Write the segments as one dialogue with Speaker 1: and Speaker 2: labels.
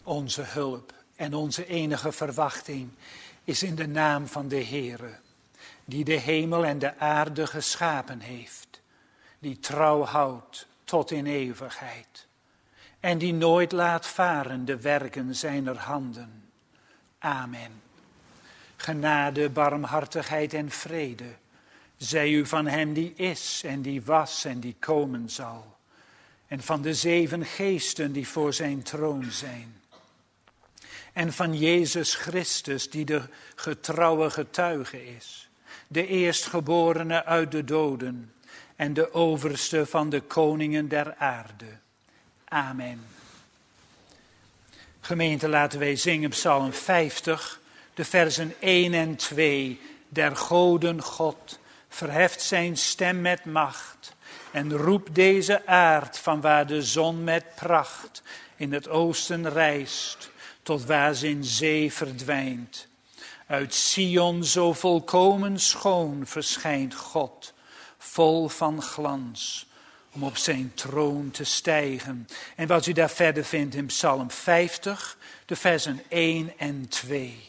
Speaker 1: Onze hulp en onze enige verwachting is in de naam van de Heere, die de hemel en de aarde geschapen heeft, die trouw houdt tot in eeuwigheid en die nooit laat varen de werken zijner handen. Amen. Genade, barmhartigheid en vrede zij u van hem die is en die was en die komen zal, en van de 7 geesten die voor zijn troon zijn, en van Jezus Christus die de getrouwe getuige is, de eerstgeborene uit de doden en de overste van de koningen der aarde. Amen. Gemeente, laten wij zingen Psalm 50, de versen 1 en 2. Der goden God verheft zijn stem met macht en roept deze aard van waar de zon met pracht in het oosten rijst, tot waar ze in zee verdwijnt. Uit Sion zo volkomen schoon verschijnt God, vol van glans, om op zijn troon te stijgen. En wat u daar verder vindt in Psalm 50, de versen 1 en 2.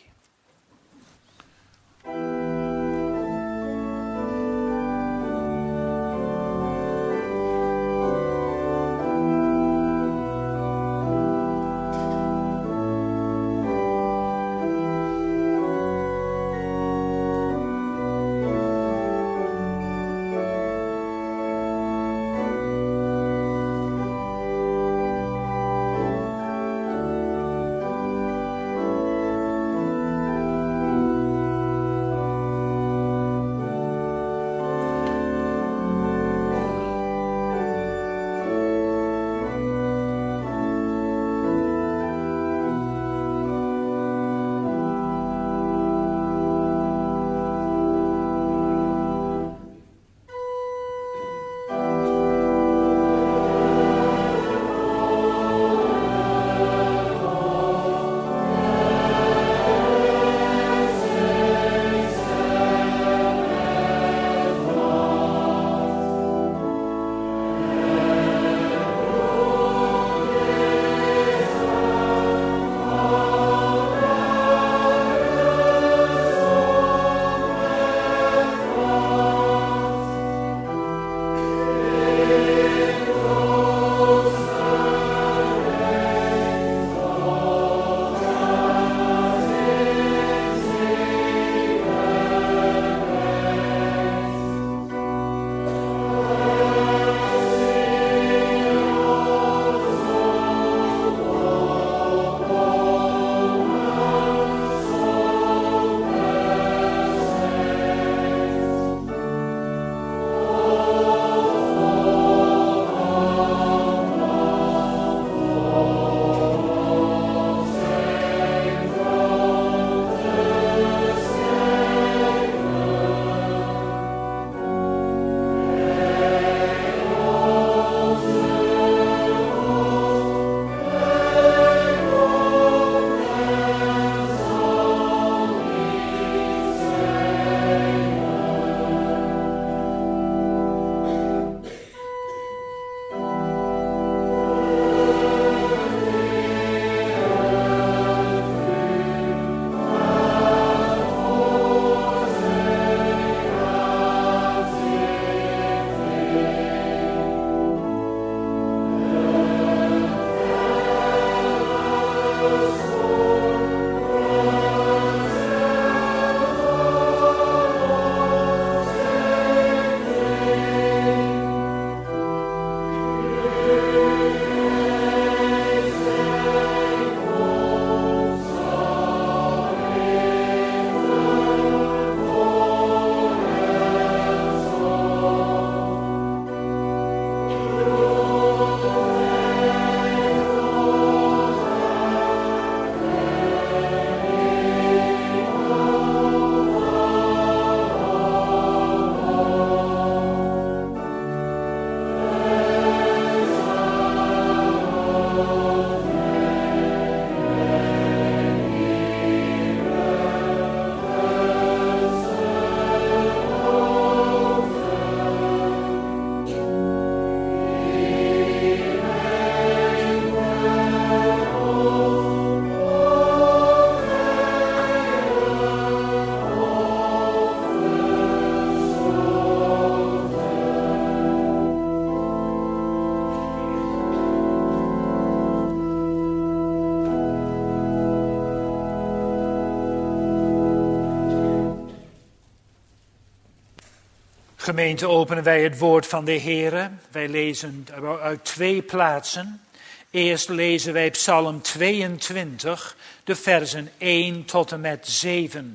Speaker 1: Gemeente, openen wij het woord van de Heere. Wij lezen uit 2 plaatsen. Eerst lezen wij Psalm 22, de versen 1 tot en met 7.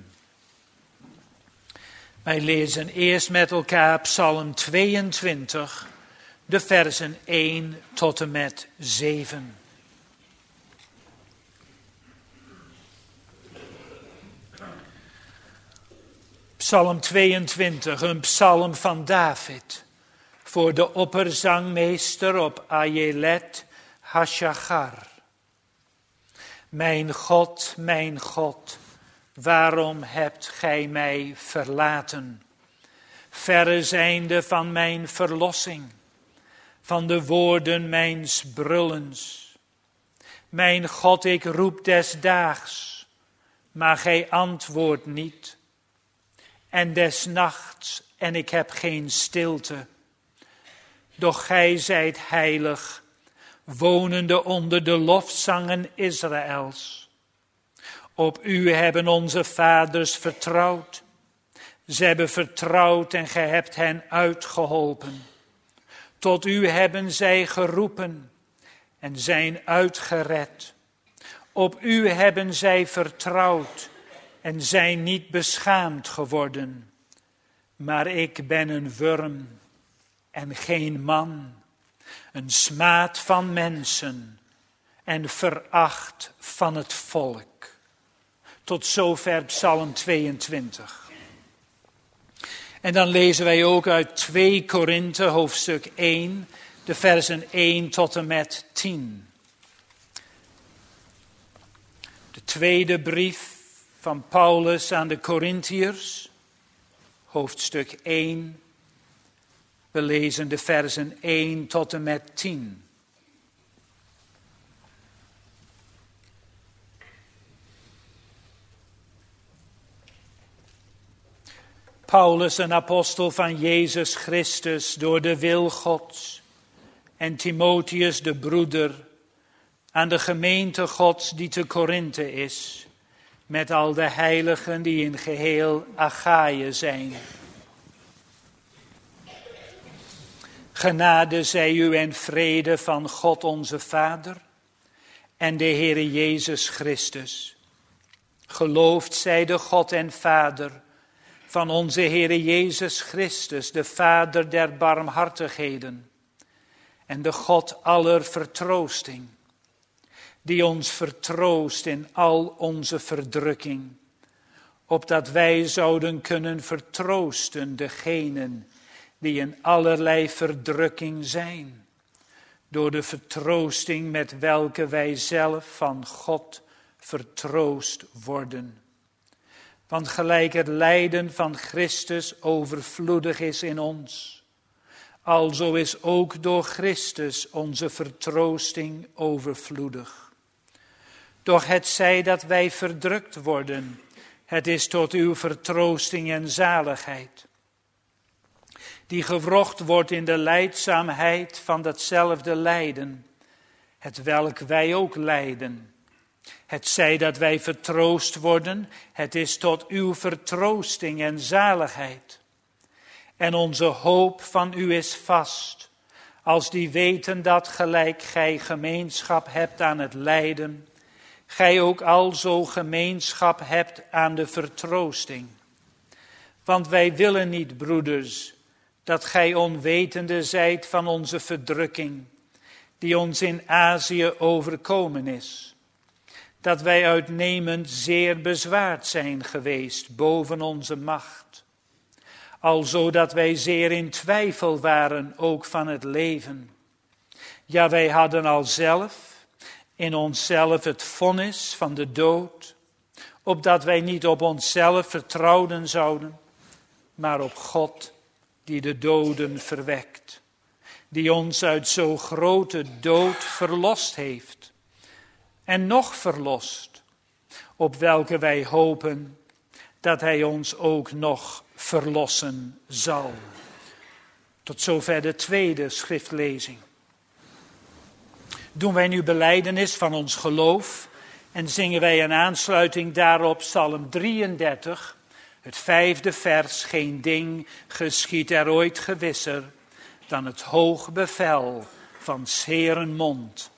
Speaker 1: Wij lezen eerst met elkaar Psalm 22, de versen 1 tot en met 7. Psalm 22, een psalm van David, voor de opperzangmeester op Ayelet Hashachar. Mijn God, waarom hebt gij mij verlaten? Verre zijnde van mijn verlossing, van de woorden mijns brullens. Mijn God, ik roep des daags, maar gij antwoordt niet. En des nachts, en ik heb geen stilte. Doch gij zijt heilig, wonende onder de lofzangen Israëls. Op u hebben onze vaders vertrouwd. Ze hebben vertrouwd en gij hebt hen uitgeholpen. Tot u hebben zij geroepen en zijn uitgered. Op u hebben zij vertrouwd en zijn niet beschaamd geworden. Maar ik ben een wurm en geen man, een smaad van mensen en veracht van het volk. Tot zover Psalm 22. En dan lezen wij ook uit 2 Korinthe hoofdstuk 1, de versen 1 tot en met 10. De tweede brief van Paulus aan de Korintiërs, hoofdstuk 1. We lezen de versen 1 tot en met 10. Paulus, een apostel van Jezus Christus, door de wil Gods, en Timotheus, de broeder, aan de gemeente Gods die te Korinthe is, met al de heiligen die in geheel Achaïe zijn. Genade zij u en vrede van God onze Vader en de Heere Jezus Christus. Geloofd zij de God en Vader van onze Heere Jezus Christus, de Vader der barmhartigheden en de God aller vertroosting, die ons vertroost in al onze verdrukking, opdat wij zouden kunnen vertroosten degenen die in allerlei verdrukking zijn, door de vertroosting met welke wij zelf van God vertroost worden. Want gelijk het lijden van Christus overvloedig is in ons, alzo is ook door Christus onze vertroosting overvloedig. Doch het zij dat wij verdrukt worden, het is tot uw vertroosting en zaligheid, die gewrocht wordt in de lijdzaamheid van datzelfde lijden, het welk wij ook lijden. Het zij dat wij vertroost worden, het is tot uw vertroosting en zaligheid. En onze hoop van u is vast, als die weten dat gelijk gij gemeenschap hebt aan het lijden, gij ook alzo gemeenschap hebt aan de vertroosting. Want wij willen niet, broeders, dat gij onwetende zijt van onze verdrukking, die ons in Azië overkomen is. Dat wij uitnemend zeer bezwaard zijn geweest boven onze macht. Alzo dat wij zeer in twijfel waren ook van het leven. Ja, wij hadden al zelf in onszelf het vonnis van de dood, opdat wij niet op onszelf vertrouwden zouden, maar op God die de doden verwekt, die ons uit zo grote dood verlost heeft en nog verlost, op welke wij hopen dat hij ons ook nog verlossen zal. Tot zover de tweede schriftlezing. Doen wij nu belijdenis van ons geloof en zingen wij in aansluiting daarop Psalm 33, Het 5e vers, geen ding geschiet er ooit gewisser dan het hoog bevel van 's Heeren mond.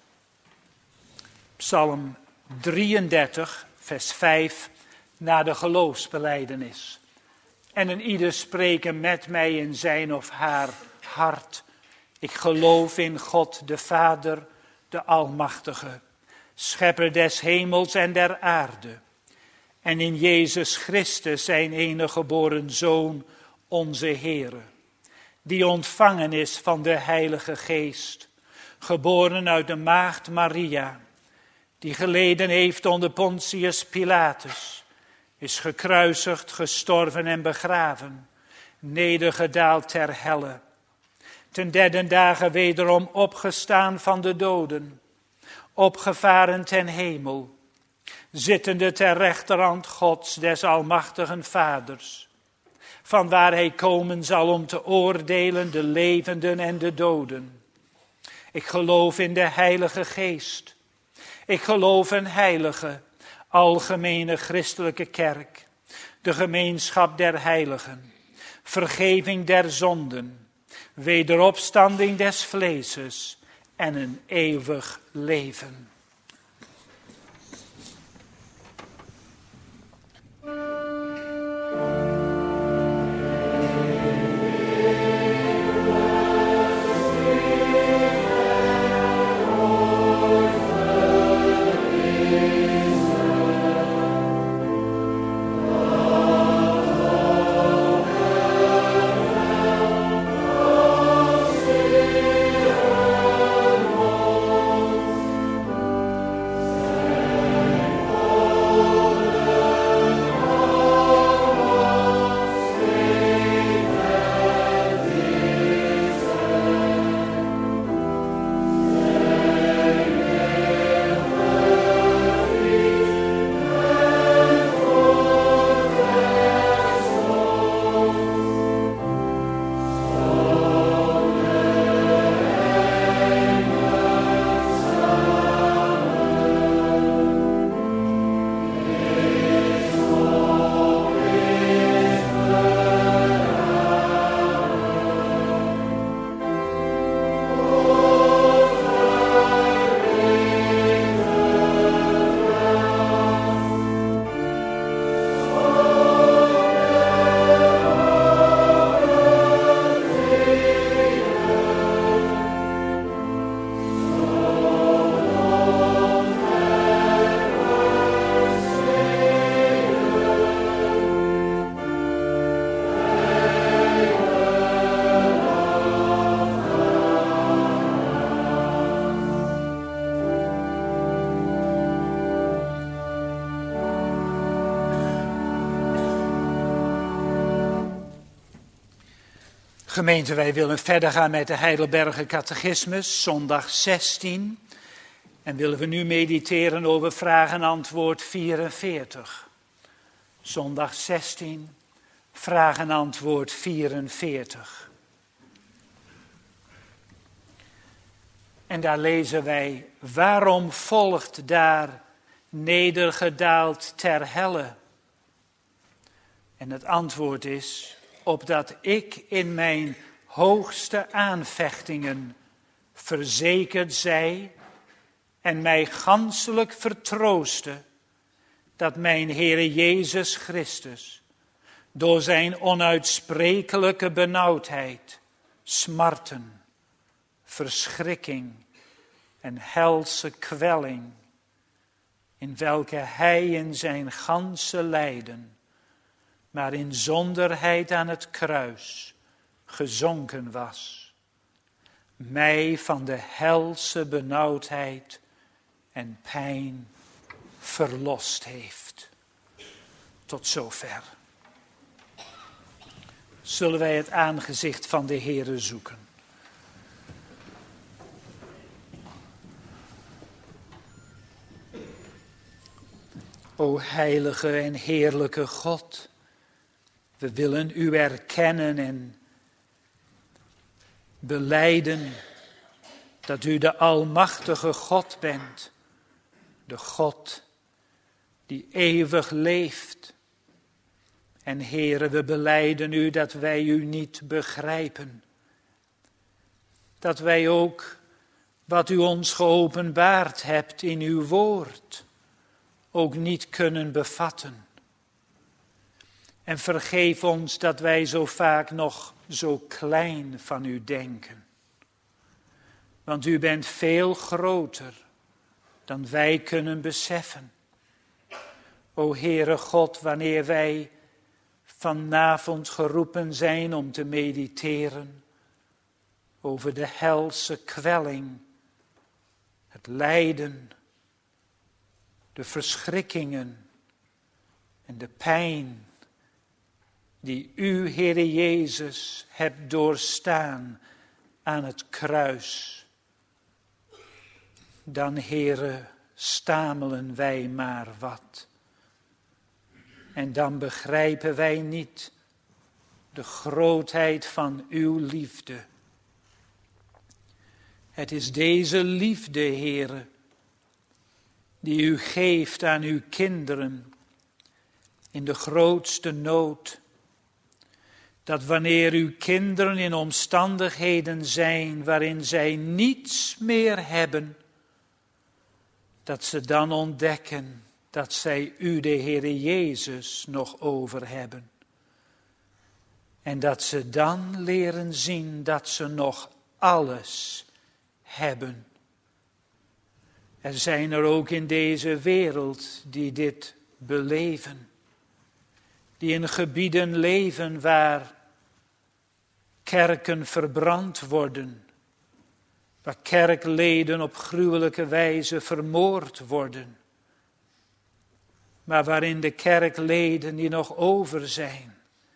Speaker 1: Psalm 33, vers 5, na de geloofsbelijdenis. En een ieder spreken met mij in zijn of haar hart. Ik geloof in God de Vader, de Almachtige, schepper des hemels en der aarde. En in Jezus Christus, zijn enige geboren Zoon, onze Heere, die ontvangen is van de Heilige Geest, geboren uit de maagd Maria, die geleden heeft onder Pontius Pilatus, is gekruisigd, gestorven en begraven, nedergedaald ter helle, ten 3e dagen wederom opgestaan van de doden, opgevaren ten hemel, zittende ter rechterhand Gods des almachtigen Vaders, vanwaar hij komen zal om te oordelen de levenden en de doden. Ik geloof in de Heilige Geest. Ik geloof een heilige, algemene christelijke kerk, de gemeenschap der heiligen, vergeving der zonden, wederopstanding des vleeses en een eeuwig leven. Gemeente, wij willen verder gaan met de Heidelberger Catechismus, zondag 16. En willen we nu mediteren over vraag en antwoord 44. Zondag 16, vraag en antwoord 44. En daar lezen wij, waarom volgt daar nedergedaald ter helle? En het antwoord is, opdat ik in mijn hoogste aanvechtingen verzekerd zij en mij ganselijk vertrooste dat mijn Heere Jezus Christus door zijn onuitsprekelijke benauwdheid, smarten, verschrikking en helse kwelling, in welke hij in zijn ganse lijden, maar in zonderheid aan het kruis gezonken was, mij van de helse benauwdheid en pijn verlost heeft. Tot zover. Zullen wij het aangezicht van de Heere zoeken. O heilige en heerlijke God, we willen u erkennen en belijden dat u de almachtige God bent. De God die eeuwig leeft En Heere, we belijden u dat wij u niet begrijpen. Dat wij ook wat u ons geopenbaard hebt in uw woord ook niet kunnen bevatten. En vergeef ons dat wij zo vaak nog zo klein van u denken. Want u bent veel groter dan wij kunnen beseffen. O Heere God, wanneer wij vanavond geroepen zijn om te mediteren over de helse kwelling, het lijden, de verschrikkingen en de pijn die u, Heere Jezus, hebt doorstaan aan het kruis. Dan, Heere, stamelen wij maar wat. En dan begrijpen wij niet de grootheid van uw liefde. Het is deze liefde, Heere, die u geeft aan uw kinderen in de grootste nood. Dat wanneer uw kinderen in omstandigheden zijn waarin zij niets meer hebben, dat ze dan ontdekken dat zij u, de Heere Jezus, nog over hebben. En dat ze dan leren zien dat ze nog alles hebben. Er zijn er ook in deze wereld die dit beleven. Die in gebieden leven waar kerken verbrand worden. Waar kerkleden op gruwelijke wijze vermoord worden. Maar waarin de kerkleden die nog over zijn,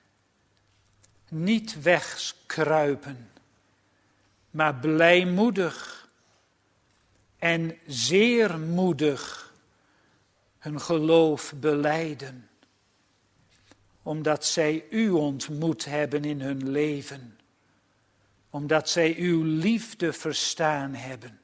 Speaker 1: niet wegkruipen, maar blijmoedig en zeer moedig hun geloof belijden. Omdat zij u ontmoet hebben in hun leven. Omdat zij uw liefde verstaan hebben.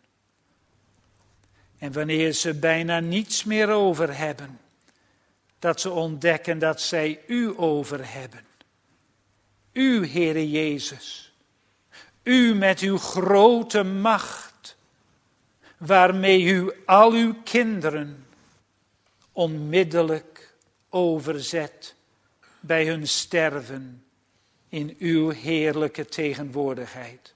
Speaker 1: En wanneer ze bijna niets meer over hebben, dat ze ontdekken dat zij u over hebben. U, Heere Jezus, u met uw grote macht, waarmee u al uw kinderen onmiddellijk overzet bij hun sterven in uw heerlijke tegenwoordigheid.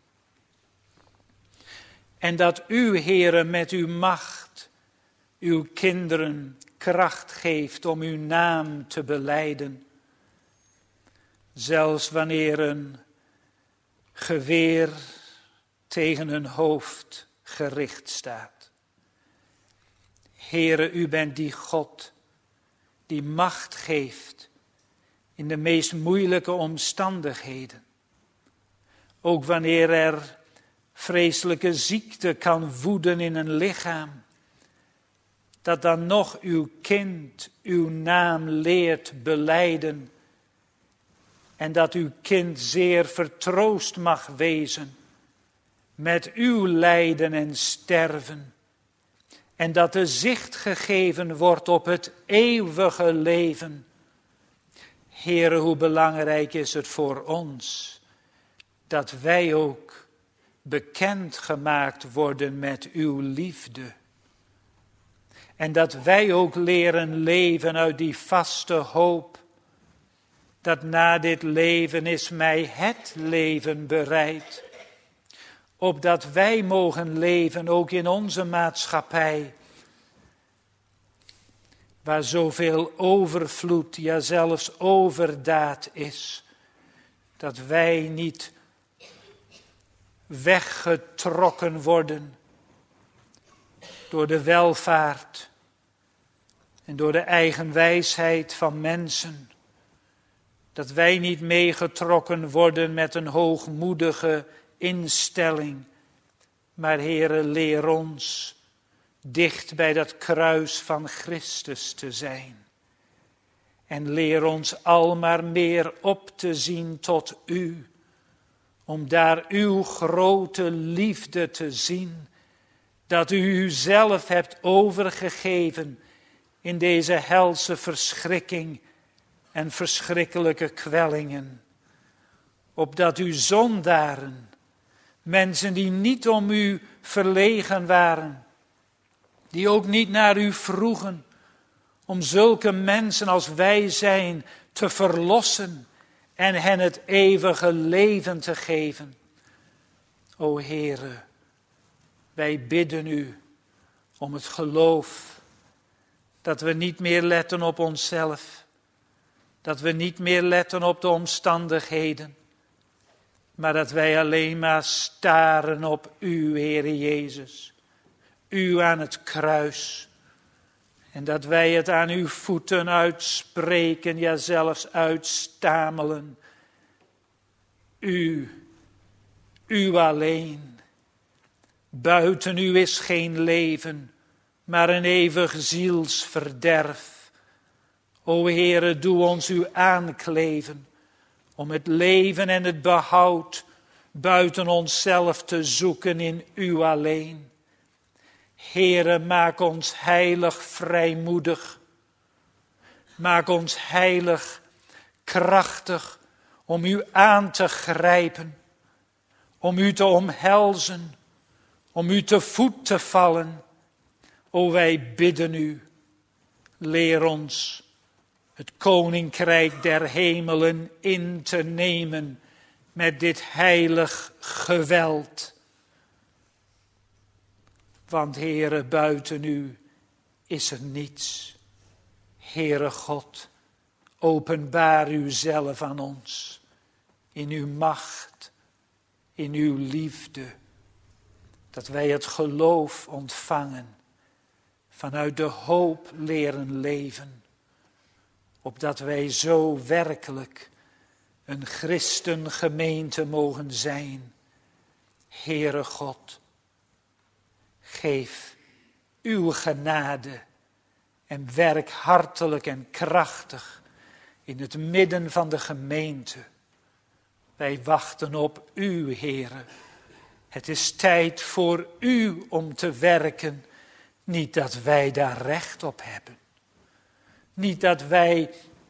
Speaker 1: En dat u, Heere, met uw macht uw kinderen kracht geeft om uw naam te belijden. Zelfs wanneer een geweer tegen hun hoofd gericht staat. Heere, u bent die God die macht geeft in de meest moeilijke omstandigheden. Ook wanneer er vreselijke ziekte kan woeden in een lichaam. Dat dan nog uw kind uw naam leert belijden. En dat uw kind zeer vertroost mag wezen met uw lijden en sterven. En dat de zicht gegeven wordt op het eeuwige leven. Heere, hoe belangrijk is het voor ons dat wij ook bekend gemaakt worden met uw liefde. En dat wij ook leren leven uit die vaste hoop. Dat na dit leven is mij het leven bereid. Opdat wij mogen leven ook in onze maatschappij. Waar zoveel overvloed, ja zelfs overdaad is. Dat wij niet weggetrokken worden door de welvaart en door de eigen wijsheid van mensen. Dat wij niet meegetrokken worden met een hoogmoedige instelling. Maar Heere, leer ons dicht bij dat kruis van Christus te zijn. En leer ons al maar meer op te zien tot u. Om daar uw grote liefde te zien. Dat u uzelf hebt overgegeven in deze helse verschrikking. en verschrikkelijke kwellingen. Opdat u zondaren, mensen die niet om u verlegen waren, die ook niet naar u vroegen, om zulke mensen als wij zijn te verlossen en hen het eeuwige leven te geven. O Heere, wij bidden u om het geloof, dat we niet meer letten op onszelf, dat we niet meer letten op de omstandigheden, maar dat wij alleen maar staren op u, Heere Jezus, u aan het kruis. En dat wij het aan uw voeten uitspreken, ja zelfs uitstamelen. U alleen. Buiten u is geen leven, maar een eeuwig zielsverderf. O Heere, doe ons u aankleven, om het leven en het behoud buiten onszelf te zoeken in u alleen. Heere, maak ons heilig vrijmoedig. Maak ons heilig krachtig om u aan te grijpen, om u te omhelzen, om u te voet te vallen. O, wij bidden u, leer ons het koninkrijk der hemelen in te nemen met dit heilig geweld. Want Heere, buiten u is er niets. Heere God, openbaar uzelf aan ons in uw macht, in uw liefde. Dat wij het geloof ontvangen, vanuit de hoop leren leven. Opdat wij zo werkelijk een christengemeente mogen zijn. Heere God, geef uw genade en werk hartelijk en krachtig in het midden van de gemeente. Wij wachten op u, Heere. Het is tijd voor u om te werken. Niet dat wij daar recht op hebben. Niet dat wij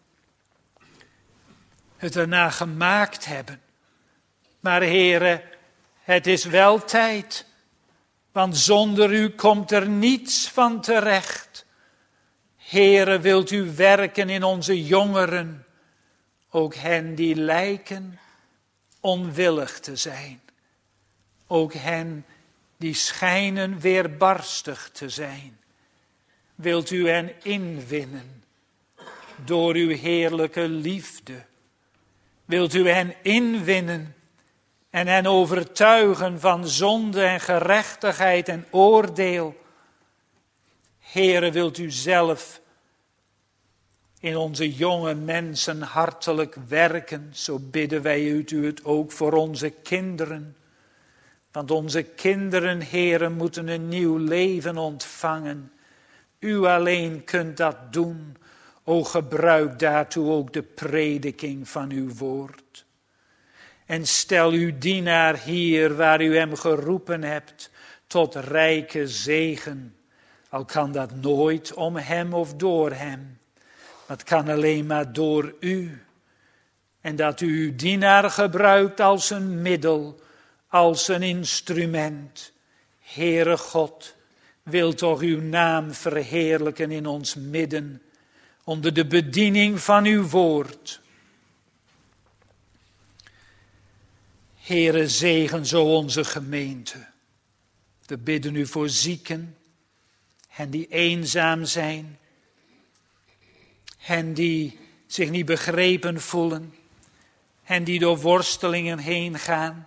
Speaker 1: het erna gemaakt hebben. Maar Heere, het is wel tijd. Want zonder u komt er niets van terecht. Heere, wilt u werken in onze jongeren. Ook hen die lijken onwillig te zijn. Ook hen die schijnen weerbarstig te zijn. Wilt u hen inwinnen door uw heerlijke liefde. Wilt u hen inwinnen en hen overtuigen van zonde en gerechtigheid en oordeel. Heere, wilt u zelf in onze jonge mensen hartelijk werken, zo bidden wij u het ook voor onze kinderen. Want onze kinderen, Heere, moeten een nieuw leven ontvangen. U alleen kunt dat doen. O, gebruik daartoe ook de prediking van uw woord. En stel uw dienaar hier waar u hem geroepen hebt tot rijke zegen. Al kan dat nooit om hem of door hem. Dat kan alleen maar door u. En dat u uw dienaar gebruikt als een middel, als een instrument. Heere God, wil toch uw naam verheerlijken in ons midden, onder de bediening van uw woord. Heere, zegen zo onze gemeente. We bidden u voor zieken, hen die eenzaam zijn, hen die zich niet begrepen voelen, hen die door worstelingen heen gaan.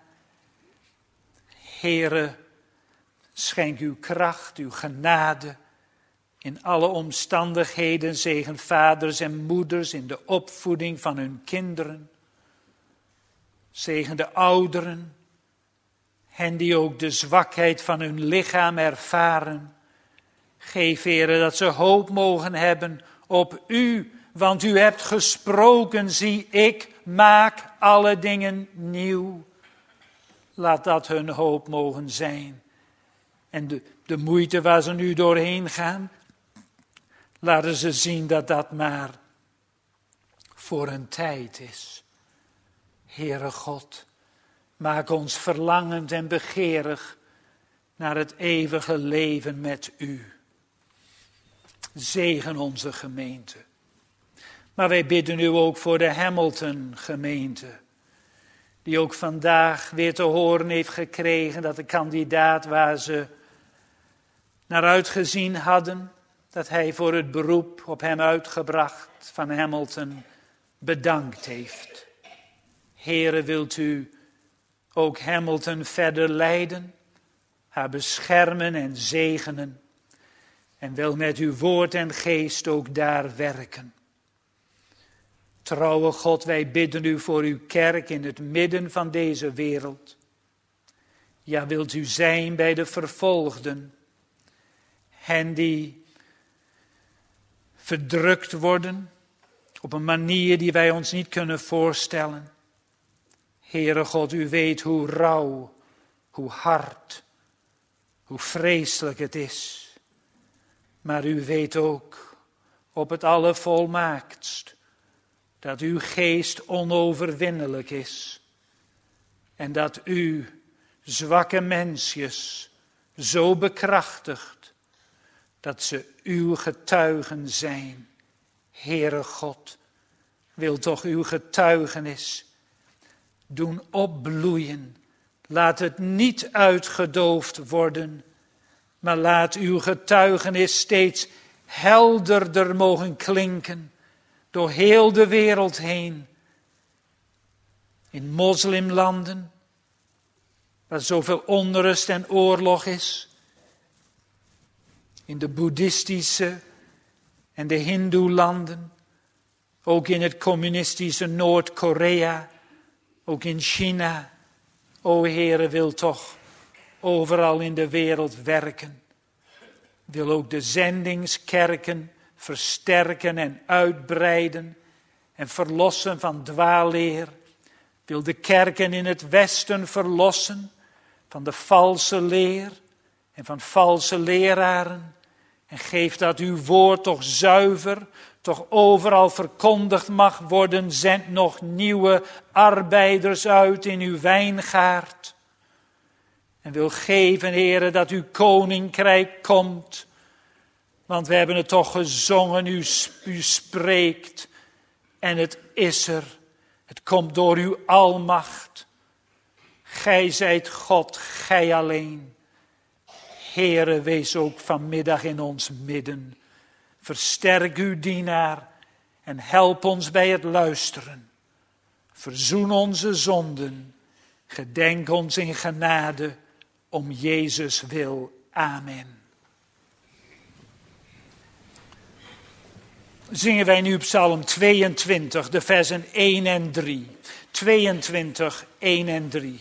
Speaker 1: Heere, schenk uw kracht, uw genade in alle omstandigheden. Zegen vaders en moeders in de opvoeding van hun kinderen. Zegen de ouderen, hen die ook de zwakheid van hun lichaam ervaren. Geef, Heere, dat ze hoop mogen hebben op u, want u hebt gesproken, zie ik maak alle dingen nieuw. Laat dat hun hoop mogen zijn. En de moeite waar ze nu doorheen gaan, laten ze zien dat dat maar voor een tijd is. Heere God, maak ons verlangend en begeerig naar het eeuwige leven met u. Zegen onze gemeente. Maar wij bidden u ook voor de Hamilton gemeente, die ook vandaag weer te horen heeft gekregen dat de kandidaat waar ze naar uitgezien hadden, dat hij voor het beroep op hem uitgebracht van Hamilton bedankt heeft. Heere, wilt u ook Hamilton verder leiden, haar beschermen en zegenen en wil met uw woord en geest ook daar werken. Trouwe God, wij bidden u voor uw kerk in het midden van deze wereld. Ja, wilt u zijn bij de vervolgden, hen die verdrukt worden op een manier die wij ons niet kunnen voorstellen. Heere God, u weet hoe rauw, hoe hard, hoe vreselijk het is. Maar u weet ook op het allervolmaaktst dat uw geest onoverwinnelijk is. En dat u zwakke mensjes zo bekrachtigt dat ze uw getuigen zijn. Heere God, wil toch uw getuigenis doen opbloeien. Laat het niet uitgedoofd worden, maar laat uw getuigenis steeds helderder mogen klinken door heel de wereld heen. In moslimlanden, waar zoveel onrust en oorlog is. In de boeddhistische en de hindoelanden. Ook in het communistische Noord-Korea. Ook in China. O Heere, wil toch overal in de wereld werken. Wil ook de zendingskerken versterken en uitbreiden en verlossen van dwaalleer. Wil de kerken in het Westen verlossen van de valse leer en van valse leraren. En geef dat uw woord toch zuiver, toch overal verkondigd mag worden. Zend nog nieuwe arbeiders uit in uw wijngaard. En wil geven, Heere, dat uw koninkrijk komt. Want we hebben het toch gezongen, u spreekt en het is er. Het komt door uw almacht. Gij zijt God, gij alleen. Heere, wees ook vanmiddag in ons midden. Versterk uw dienaar en help ons bij het luisteren. Verzoen onze zonden. Gedenk ons in genade om Jezus wil. Amen. Zingen wij nu Psalm 22, de versen 1 en 3. 22, 1 en 3.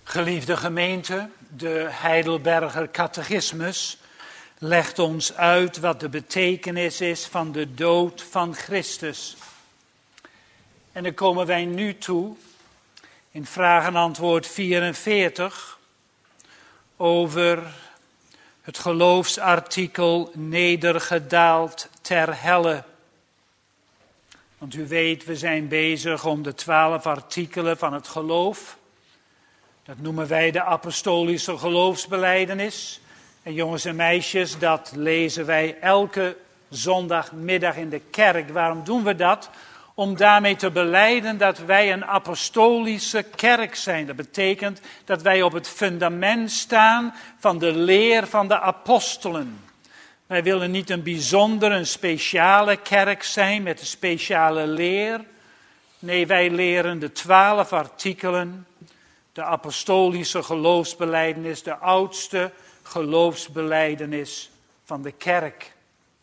Speaker 1: Geliefde gemeente, de Heidelberger Catechismus legt ons uit wat de betekenis is van de dood van Christus. En dan komen wij nu toe in vraag en antwoord 44 over het geloofsartikel nedergedaald ter helle. Want u weet, we zijn bezig om de 12 artikelen van het geloof. Dat noemen wij de apostolische geloofsbelijdenis. En jongens en meisjes, dat lezen wij elke zondagmiddag in de kerk. Waarom doen we dat? Om daarmee te belijden dat wij een apostolische kerk zijn. Dat betekent dat wij op het fundament staan van de leer van de apostelen. Wij willen niet een bijzondere, een speciale kerk zijn met een speciale leer. Nee, wij leren de 12 artikelen, de apostolische geloofsbelijdenis, de oudste geloofsbelijdenis van de kerk.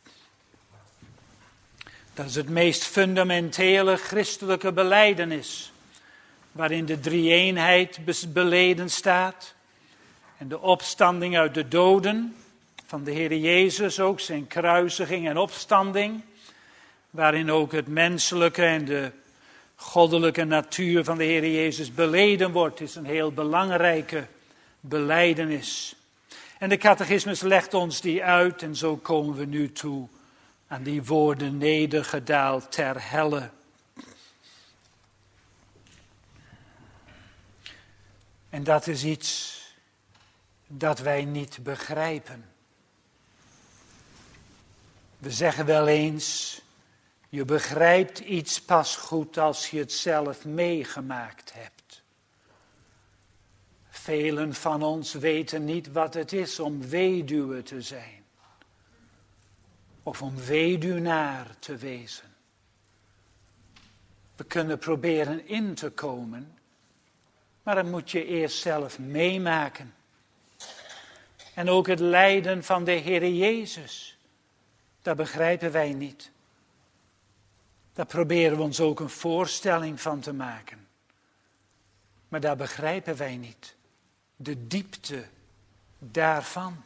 Speaker 1: Dat is het meest fundamentele christelijke belijdenis, waarin de drie-eenheid beleden staat en de opstanding uit de doden van de Heer Jezus, ook zijn kruisiging en opstanding, waarin ook het menselijke en de goddelijke natuur van de Heer Jezus beleden wordt, is een heel belangrijke belijdenis. En de catechismus legt ons die uit en zo komen we nu toe aan die woorden nedergedaald ter helle. En dat is iets dat wij niet begrijpen. We zeggen wel eens, je begrijpt iets pas goed als je het zelf meegemaakt hebt. Velen van ons weten niet wat het is om weduwe te zijn. Of om weduwnaar te wezen. We kunnen proberen in te komen, maar dat moet je eerst zelf meemaken. En ook het lijden van de Heer Jezus, dat begrijpen wij niet. Daar proberen we ons ook een voorstelling van te maken. Maar daar begrijpen wij niet. De diepte daarvan.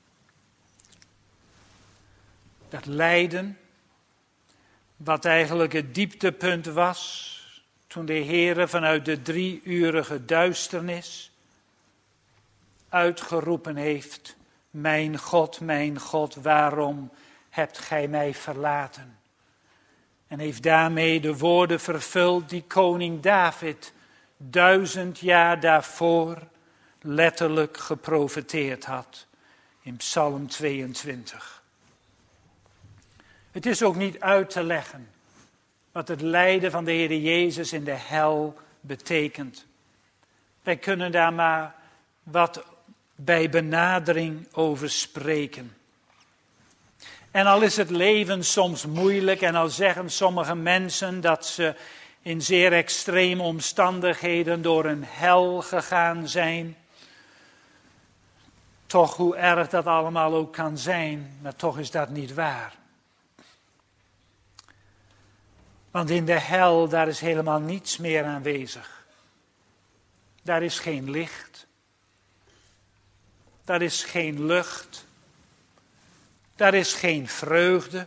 Speaker 1: Dat lijden, wat eigenlijk het dieptepunt was, toen de Heere vanuit de 3-urige duisternis uitgeroepen heeft, mijn God, waarom hebt gij mij verlaten? En heeft daarmee de woorden vervuld die koning David 1000 jaar daarvoor letterlijk geprofeteerd had in Psalm 22. Het is ook niet uit te leggen wat het lijden van de Heer Jezus in de hel betekent. Wij kunnen daar maar wat bij benadering over spreken. En al is het leven soms moeilijk en al zeggen sommige mensen dat ze in zeer extreme omstandigheden door een hel gegaan zijn. Toch hoe erg dat allemaal ook kan zijn, maar toch is dat niet waar. Want in de hel, daar is helemaal niets meer aanwezig. Daar is geen licht. Daar is geen lucht. Daar is geen vreugde.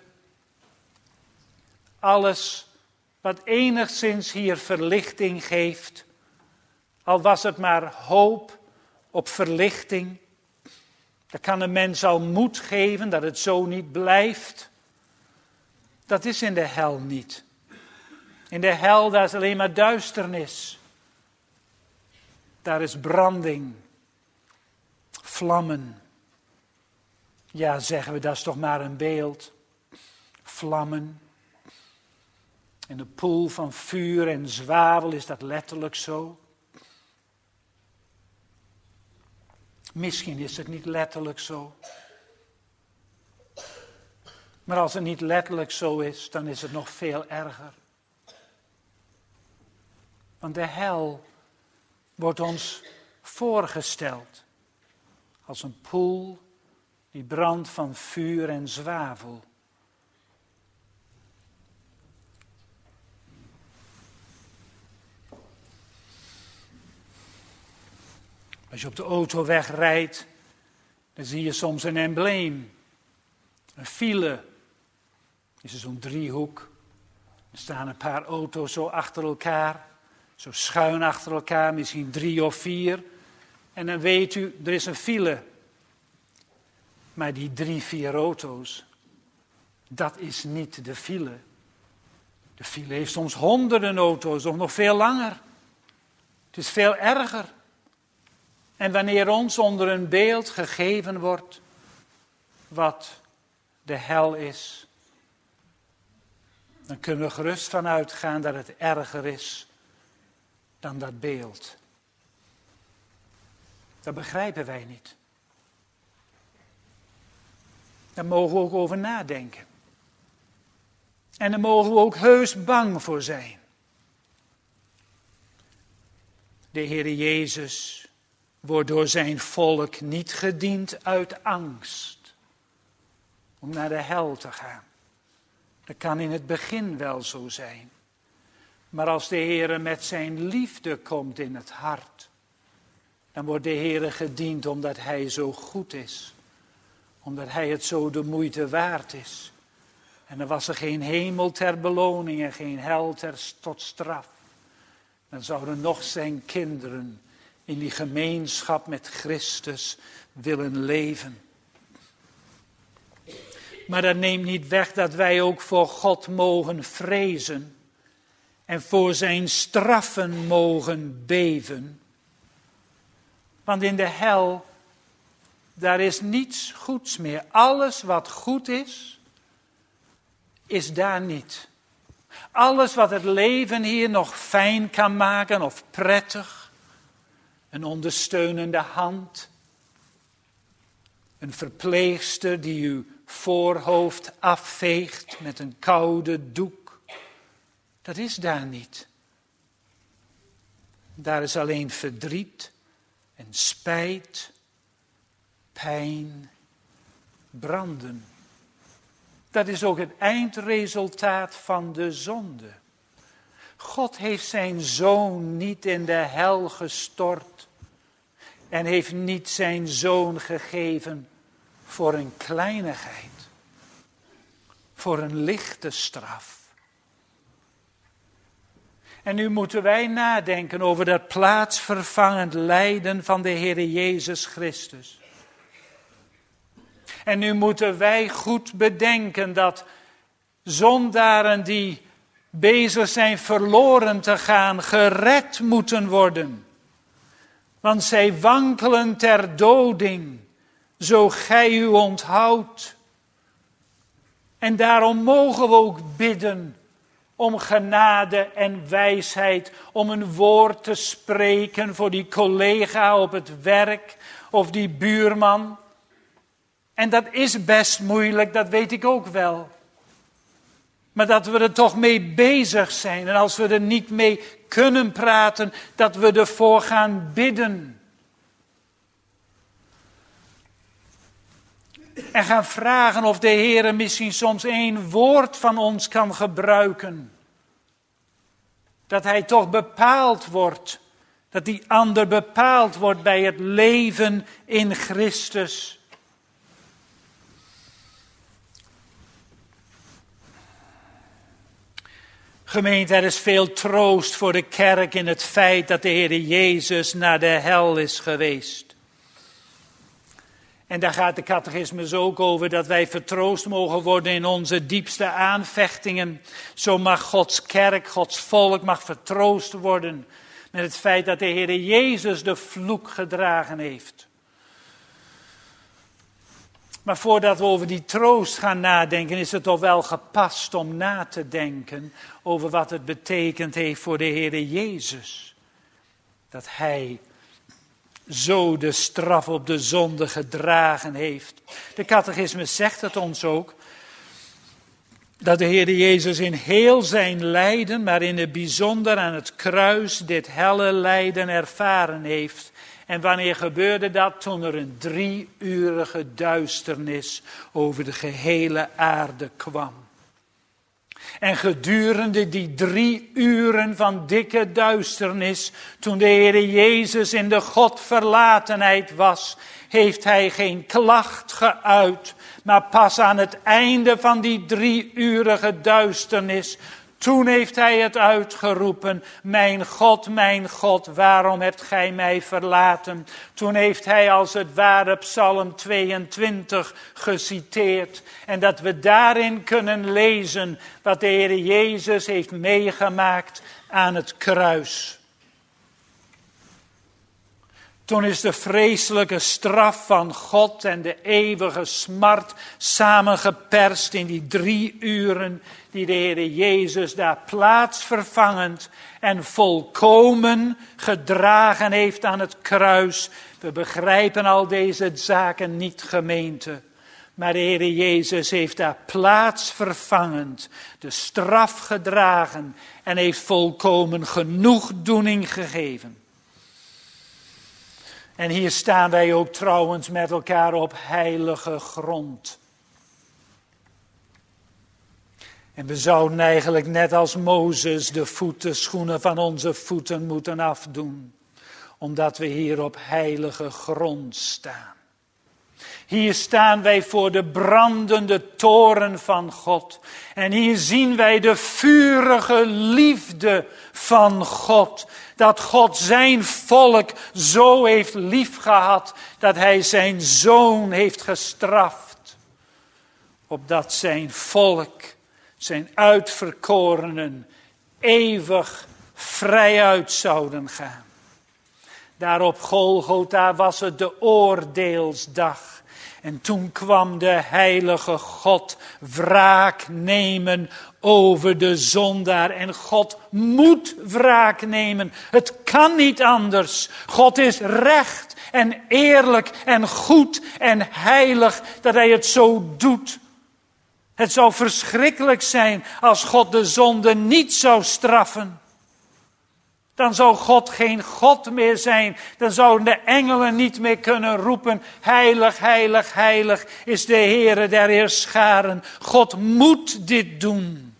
Speaker 1: Alles wat enigszins hier verlichting geeft, al was het maar hoop op verlichting, dat kan een mens al moed geven dat het zo niet blijft. Dat is in de hel niet. In de hel, daar is alleen maar duisternis. Daar is branding, vlammen. Ja, zeggen we, dat is toch maar een beeld. Vlammen. In de poel van vuur en zwavel is dat letterlijk zo. Misschien is het niet letterlijk zo. Maar als het niet letterlijk zo is, dan is het nog veel erger. Want de hel wordt ons voorgesteld als een poel die brandt van vuur en zwavel. Als je op de autoweg rijdt, dan zie je soms een embleem. Een file. Is er zo'n driehoek. Er staan een paar auto's zo achter elkaar. Zo schuin achter elkaar, misschien 3 of 4. En dan weet u, er is een file. Maar die 3, 4 auto's, dat is niet de file. De file heeft soms honderden auto's of nog veel langer. Het is veel erger. En wanneer ons onder een beeld gegeven wordt wat de hel is, dan kunnen we gerust van uitgaan dat het erger is dan dat beeld. Dat begrijpen wij niet. Daar mogen we ook over nadenken. En daar mogen we ook heus bang voor zijn. De Heere Jezus wordt door zijn volk niet gediend uit angst om naar de hel te gaan. Dat kan in het begin wel zo zijn. Maar als de Heere met zijn liefde komt in het hart, dan wordt de Heere gediend omdat hij zo goed is. Omdat hij het zo de moeite waard is. En dan was er geen hemel ter beloning en geen hel tot straf. Dan zouden nog zijn kinderen in die gemeenschap met Christus willen leven. Maar dat neemt niet weg dat wij ook voor God mogen vrezen. En voor zijn straffen mogen beven. Want in de hel, daar is niets goeds meer. Alles wat goed is daar niet. Alles wat het leven hier nog fijn kan maken of prettig. Een ondersteunende hand. Een verpleegster die uw voorhoofd afveegt met een koude doek. Dat is daar niet. Daar is alleen verdriet en spijt, pijn, branden. Dat is ook het eindresultaat van de zonde. God heeft zijn zoon niet in de hel gestort en heeft niet zijn zoon gegeven voor een kleinigheid, voor een lichte straf. En nu moeten wij nadenken over dat plaatsvervangend lijden van de Heere Jezus Christus. En nu moeten wij goed bedenken dat zondaren die bezig zijn verloren te gaan, gered moeten worden. Want zij wankelen ter doding, zo gij u onthoudt. En daarom mogen we ook bidden om genade en wijsheid, om een woord te spreken voor die collega op het werk of die buurman. En dat is best moeilijk, dat weet ik ook wel. Maar dat we er toch mee bezig zijn. En als we er niet mee kunnen praten, dat we ervoor gaan bidden. En gaan vragen of de Heer misschien soms 1 woord van ons kan gebruiken. Dat hij toch bepaald wordt. Dat die ander bepaald wordt bij het leven in Christus. Gemeente, er is veel troost voor de kerk in het feit dat de Heer Jezus naar de hel is geweest. En daar gaat de catechismus ook over, dat wij vertroost mogen worden in onze diepste aanvechtingen. Zo mag Gods kerk, Gods volk mag vertroost worden met het feit dat de Heer Jezus de vloek gedragen heeft. Maar voordat we over die troost gaan nadenken, is het toch wel gepast om na te denken over wat het betekend heeft voor de Heer Jezus. Dat hij zo de straf op de zonde gedragen heeft. De catechismus zegt het ons ook, dat de Heer Jezus in heel zijn lijden, maar in het bijzonder aan het kruis, dit helle lijden ervaren heeft. En wanneer gebeurde dat? Toen er een 3-urige duisternis over de gehele aarde kwam. En gedurende die 3 uren van dikke duisternis, toen de Heere Jezus in de Godverlatenheid was, heeft hij geen klacht geuit. Maar pas aan het einde van die 3-urige duisternis, toen heeft hij het uitgeroepen: mijn God, waarom hebt gij mij verlaten? Toen heeft hij als het ware Psalm 22 geciteerd. En dat we daarin kunnen lezen wat de Heer Jezus heeft meegemaakt aan het kruis. Toen is de vreselijke straf van God en de eeuwige smart samengeperst in die 3 uren die de Heer Jezus daar plaatsvervangend en volkomen gedragen heeft aan het kruis. We begrijpen al deze zaken niet, gemeente. Maar de Heer Jezus heeft daar plaatsvervangend de straf gedragen en heeft volkomen genoegdoening gegeven. En hier staan wij ook trouwens met elkaar op heilige grond. En we zouden eigenlijk net als Mozes de schoenen van onze voeten moeten afdoen. Omdat we hier op heilige grond staan. Hier staan wij voor de brandende toren van God. En hier zien wij de vurige liefde van God. Dat God zijn volk zo heeft liefgehad dat hij zijn zoon heeft gestraft. Opdat zijn volk, zijn uitverkorenen, eeuwig vrijuit zouden gaan. Daar op Golgotha was het de oordeelsdag. En toen kwam de heilige God wraak nemen over de zondaar. En God moet wraak nemen. Het kan niet anders. God is recht en eerlijk en goed en heilig dat hij het zo doet. Het zou verschrikkelijk zijn als God de zonde niet zou straffen. Dan zou God geen God meer zijn. Dan zouden de engelen niet meer kunnen roepen: heilig, heilig, heilig is de Heere der Heerscharen. God moet dit doen.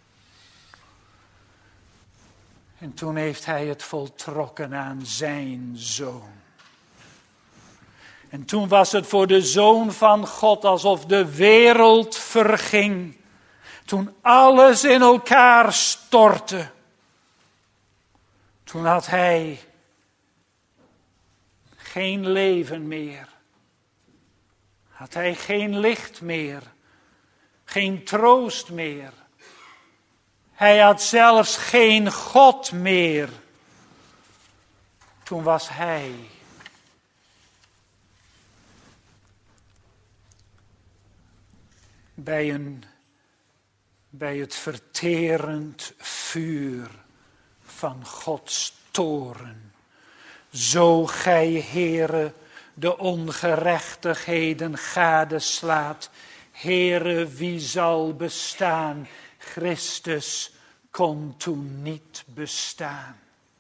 Speaker 1: En toen heeft hij het voltrokken aan zijn zoon. En toen was het voor de Zoon van God alsof de wereld verging. Toen alles in elkaar stortte. Toen had hij geen leven meer. Had hij geen licht meer. Geen troost meer. Hij had zelfs geen God meer. Toen was hij bij het verterend vuur van Gods toren. Zo gij, Heere, de ongerechtigheden gadeslaat. Heere, wie zal bestaan? Christus kon toen niet bestaan.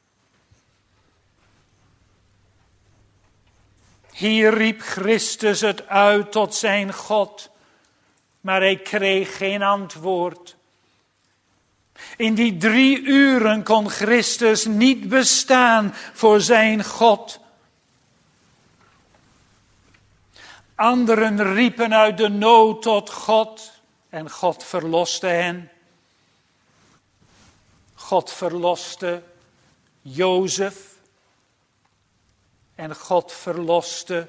Speaker 1: Hier riep Christus het uit tot zijn God, maar hij kreeg geen antwoord. In die 3 uren kon Christus niet bestaan voor zijn God. Anderen riepen uit de nood tot God en God verloste hen. God verloste Jozef en God verloste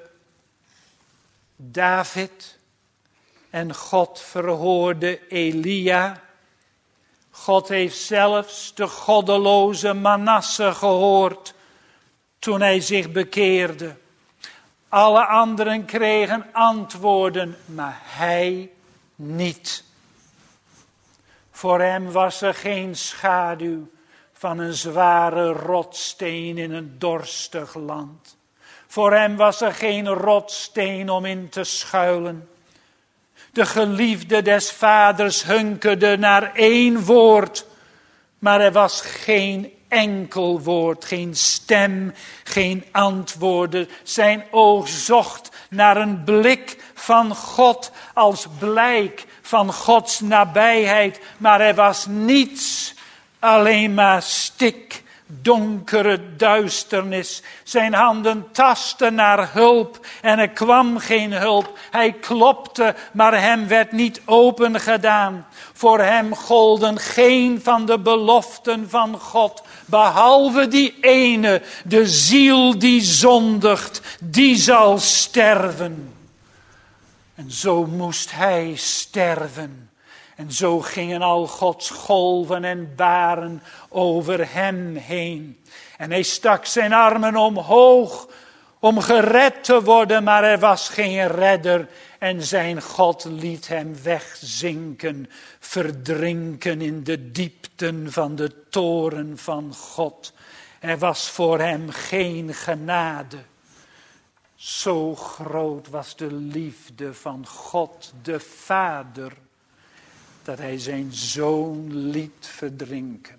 Speaker 1: David en God verhoorde Elia. God heeft zelfs de goddeloze Manasse gehoord toen hij zich bekeerde. Alle anderen kregen antwoorden, maar hij niet. Voor hem was er geen schaduw van een zware rotssteen in een dorstig land. Voor hem was er geen rotssteen om in te schuilen. De geliefde des vaders hunkerde naar 1 woord, maar er was geen enkel woord, geen stem, geen antwoorden. Zijn oog zocht naar een blik van God als blijk van Gods nabijheid. Maar er was niets, alleen maar stikdonkere duisternis. Zijn handen tasten naar hulp en er kwam geen hulp. Hij klopte, maar hem werd niet open gedaan. Voor hem golden geen van de beloften van God, behalve die ene, de ziel die zondigt, die zal sterven. En zo moest hij sterven. En zo gingen al Gods golven en baren over hem heen. En hij stak zijn armen omhoog om gered te worden, maar er was geen redder. En zijn God liet hem wegzinken, verdrinken in de diepten van de toren van God. Er was voor hem geen genade. Zo groot was de liefde van God, de Vader, dat hij zijn zoon liet verdrinken.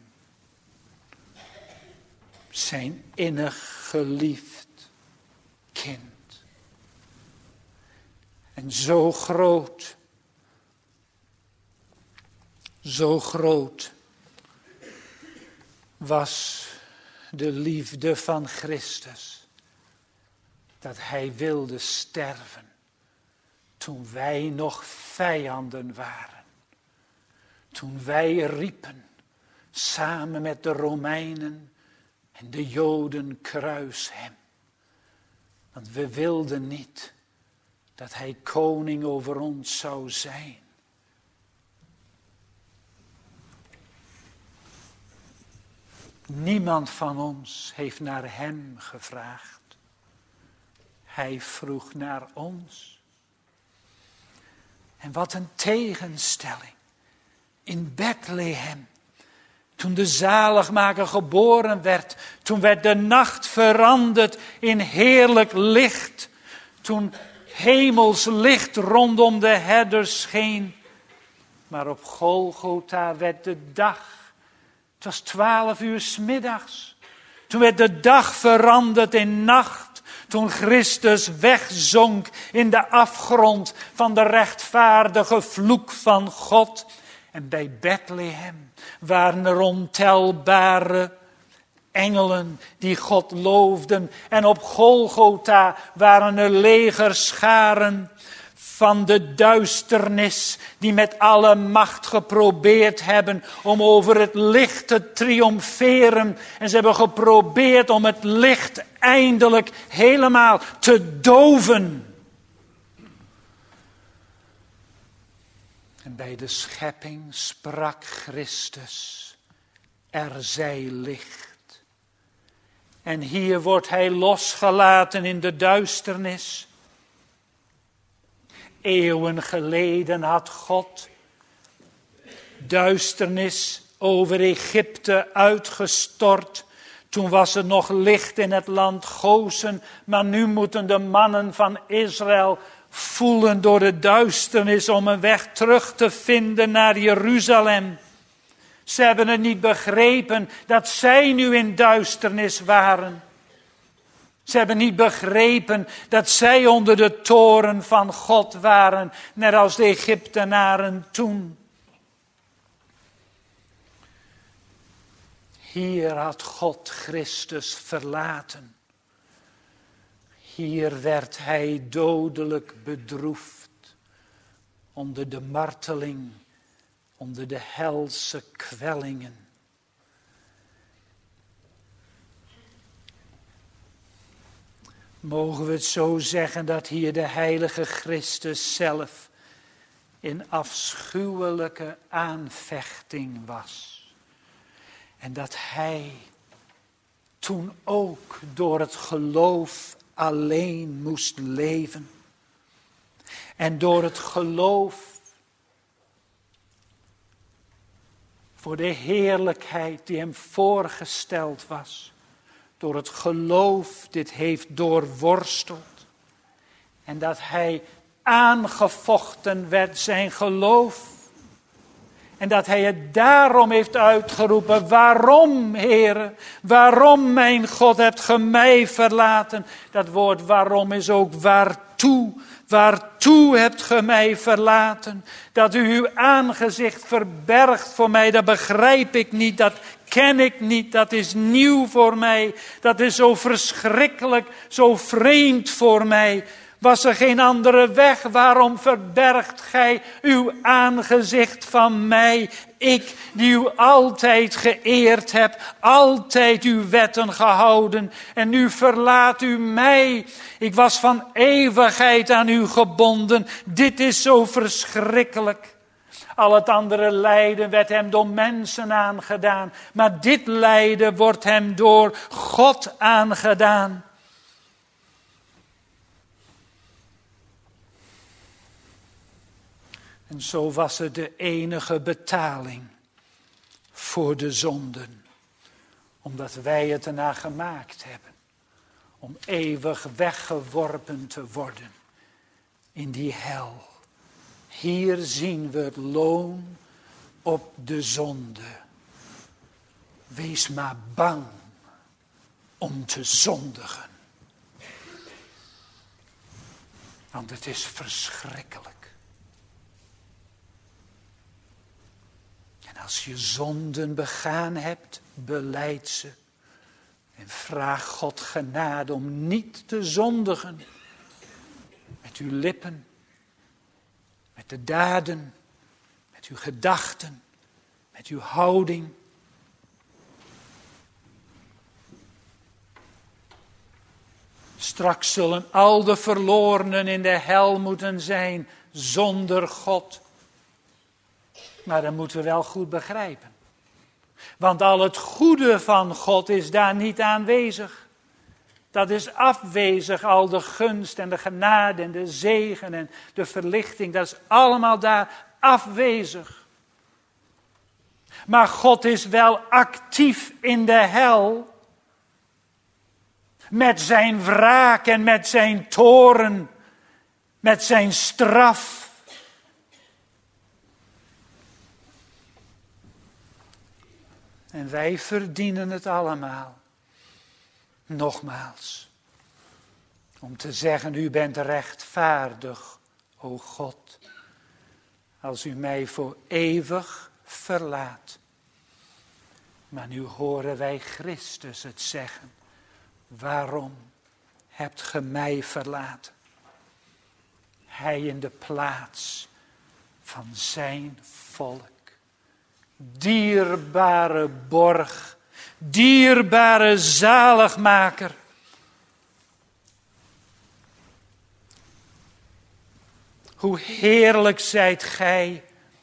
Speaker 1: Zijn innig geliefd kind. En zo groot was de liefde van Christus, dat hij wilde sterven toen wij nog vijanden waren. Toen wij riepen, samen met de Romeinen en de Joden, kruis hem. Want we wilden niet dat hij koning over ons zou zijn. Niemand van ons heeft naar hem gevraagd. Hij vroeg naar ons. En wat een tegenstelling. In Bethlehem, toen de zaligmaker geboren werd, toen werd de nacht veranderd in heerlijk licht. Toen hemels licht rondom de herders scheen. Maar op Golgotha werd de dag, het was 12 uur 's middags. Toen werd de dag veranderd in nacht. Toen Christus wegzonk in de afgrond van de rechtvaardige vloek van God. En bij Bethlehem waren er ontelbare engelen die God loofden. En op Golgotha waren er legerscharen van de duisternis die met alle macht geprobeerd hebben om over het licht te triomferen. En ze hebben geprobeerd om het licht eindelijk helemaal te doven. En bij de schepping sprak Christus, er zij licht. En hier wordt hij losgelaten in de duisternis. Eeuwen geleden had God duisternis over Egypte uitgestort. Toen was er nog licht in het land Gozen, maar nu moeten de mannen van Israël voelen door de duisternis om een weg terug te vinden naar Jeruzalem. Ze hebben het niet begrepen dat zij nu in duisternis waren. Ze hebben niet begrepen dat zij onder de toren van God waren, net als de Egyptenaren toen. Hier had God Christus verlaten. Hier werd hij dodelijk bedroefd onder de marteling, onder de helse kwellingen. Mogen we het zo zeggen dat hier de heilige Christus zelf in afschuwelijke aanvechting was. En dat hij toen ook door het geloof alleen moest leven. En door het geloof voor de heerlijkheid die hem voorgesteld was. Door het geloof dit heeft doorworsteld. En dat hij aangevochten werd, zijn geloof. En dat hij het daarom heeft uitgeroepen. Waarom, Heere? Waarom, mijn God, hebt ge mij verlaten? Dat woord waarom is ook waartoe. Waartoe hebt ge mij verlaten? Dat u uw aangezicht verbergt voor mij, dat begrijp ik niet. Dat ken ik niet. Dat is nieuw voor mij. Dat is zo verschrikkelijk, zo vreemd voor mij. Was er geen andere weg? Waarom verbergt gij uw aangezicht van mij? Ik die u altijd geëerd heb, altijd uw wetten gehouden. En nu verlaat u mij. Ik was van eeuwigheid aan u gebonden. Dit is zo verschrikkelijk. Al het andere lijden werd hem door mensen aangedaan. Maar dit lijden wordt hem door God aangedaan. En zo was het de enige betaling voor de zonden. Omdat wij het ernaar gemaakt hebben. Om eeuwig weggeworpen te worden in die hel. Hier zien we het loon op de zonde. Wees maar bang om te zondigen. Want het is verschrikkelijk. En als je zonden begaan hebt, belijd ze. En vraag God genade om niet te zondigen. Met uw lippen. Met de daden. Met uw gedachten. Met uw houding. Straks zullen al de verlorenen in de hel moeten zijn zonder God. Maar dat moeten we wel goed begrijpen. Want al het goede van God is daar niet aanwezig. Dat is afwezig, al de gunst en de genade en de zegen en de verlichting. Dat is allemaal daar afwezig. Maar God is wel actief in de hel. Met zijn wraak en met zijn toorn. Met zijn straf. En wij verdienen het allemaal. Nogmaals. Om te zeggen, u bent rechtvaardig, o God. Als u mij voor eeuwig verlaat. Maar nu horen wij Christus het zeggen. Waarom hebt ge mij verlaten? Hij in de plaats van zijn volk. Dierbare borg, dierbare zaligmaker. Hoe heerlijk zijt gij.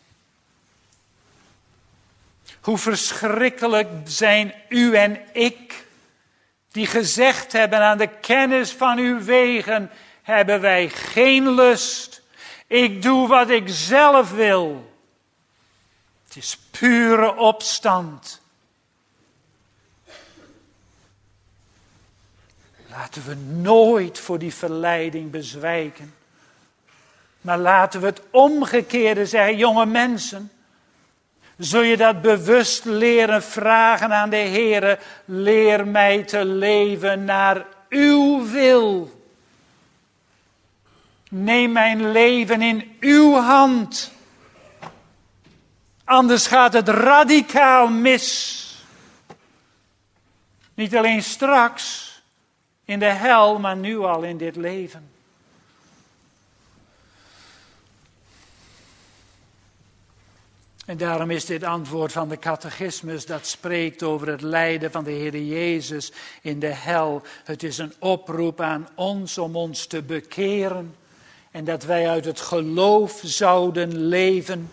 Speaker 1: Hoe verschrikkelijk zijn u en ik, die gezegd hebben aan de kennis van uw wegen, hebben wij geen lust. Ik doe wat ik zelf wil. Het is pure opstand. Laten we nooit voor die verleiding bezwijken. Maar laten we het omgekeerde zeggen, jonge mensen. Zul je dat bewust leren vragen aan de Heere. Leer mij te leven naar uw wil. Neem mijn leven in uw hand. Anders gaat het radicaal mis. Niet alleen straks in de hel, maar nu al in dit leven. En daarom is dit antwoord van de catechismus dat spreekt over het lijden van de Heer Jezus in de hel. Het is een oproep aan ons om ons te bekeren en dat wij uit het geloof zouden leven.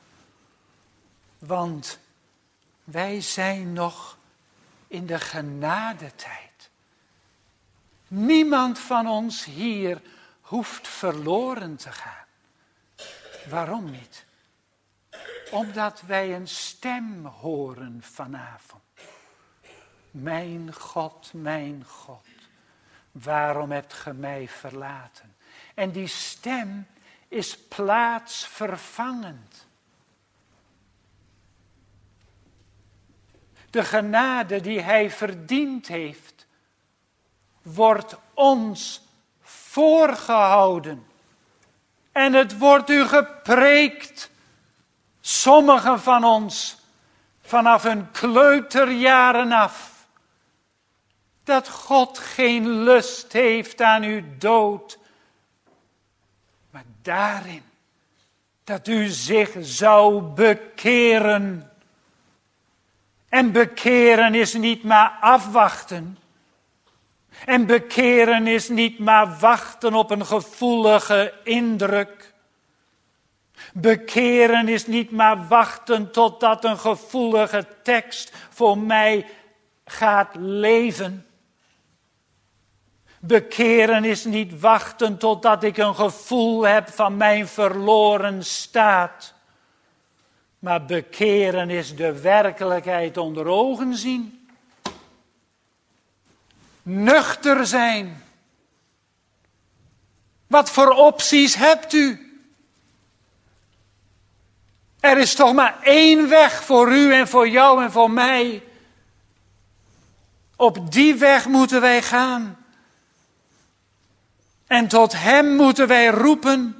Speaker 1: Want wij zijn nog in de genadetijd. Niemand van ons hier hoeft verloren te gaan. Waarom niet? Omdat wij een stem horen vanavond. Mijn God, waarom hebt ge mij verlaten? En die stem is plaatsvervangend. de genade die hij verdiend heeft, wordt ons voorgehouden. En het wordt u gepreekt. Sommigen van ons, vanaf hun kleuterjaren af, dat God geen lust heeft aan uw dood, maar daarin dat u zich zou bekeren. En bekeren is niet maar afwachten. En bekeren is niet maar wachten op een gevoelige indruk. Bekeren is niet maar wachten totdat een gevoelige tekst voor mij gaat leven. Bekeren is niet wachten totdat ik een gevoel heb van mijn verloren staat. Maar bekeren is de werkelijkheid onder ogen zien. Nuchter zijn. Wat voor opties hebt u? Er is toch maar één weg voor u en voor jou en voor mij. Op die weg moeten wij gaan. En tot hem moeten wij roepen.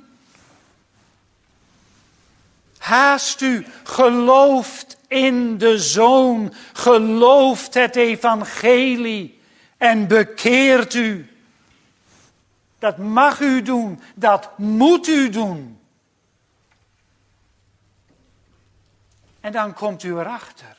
Speaker 1: Haast u, gelooft in de Zoon, gelooft het evangelie en bekeert u. Dat mag u doen, dat moet u doen. En dan komt u erachter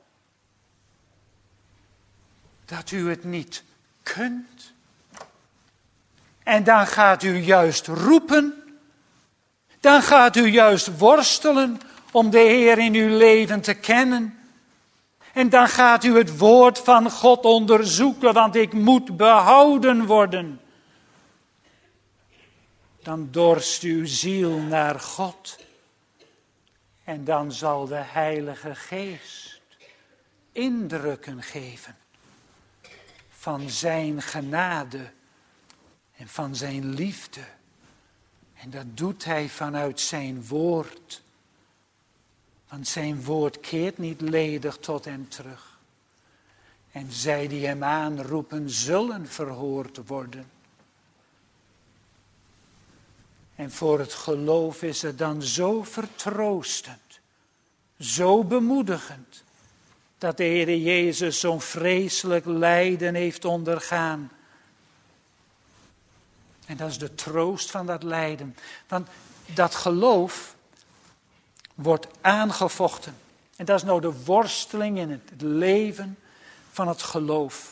Speaker 1: dat u het niet kunt. En dan gaat u juist roepen. Dan gaat u juist worstelen om de Heer in uw leven te kennen. En dan gaat u het woord van God onderzoeken, want ik moet behouden worden. Dan dorst uw ziel naar God. En dan zal de Heilige Geest indrukken geven van zijn genade en van zijn liefde. En dat doet hij vanuit zijn woord. Want zijn woord keert niet ledig tot hem terug. En zij die hem aanroepen zullen verhoord worden. En voor het geloof is het dan zo vertroostend, zo bemoedigend, dat de Heer Jezus zo'n vreselijk lijden heeft ondergaan. En dat is de troost van dat lijden. Want dat geloof wordt aangevochten. En dat is nou de worsteling in het leven van het geloof.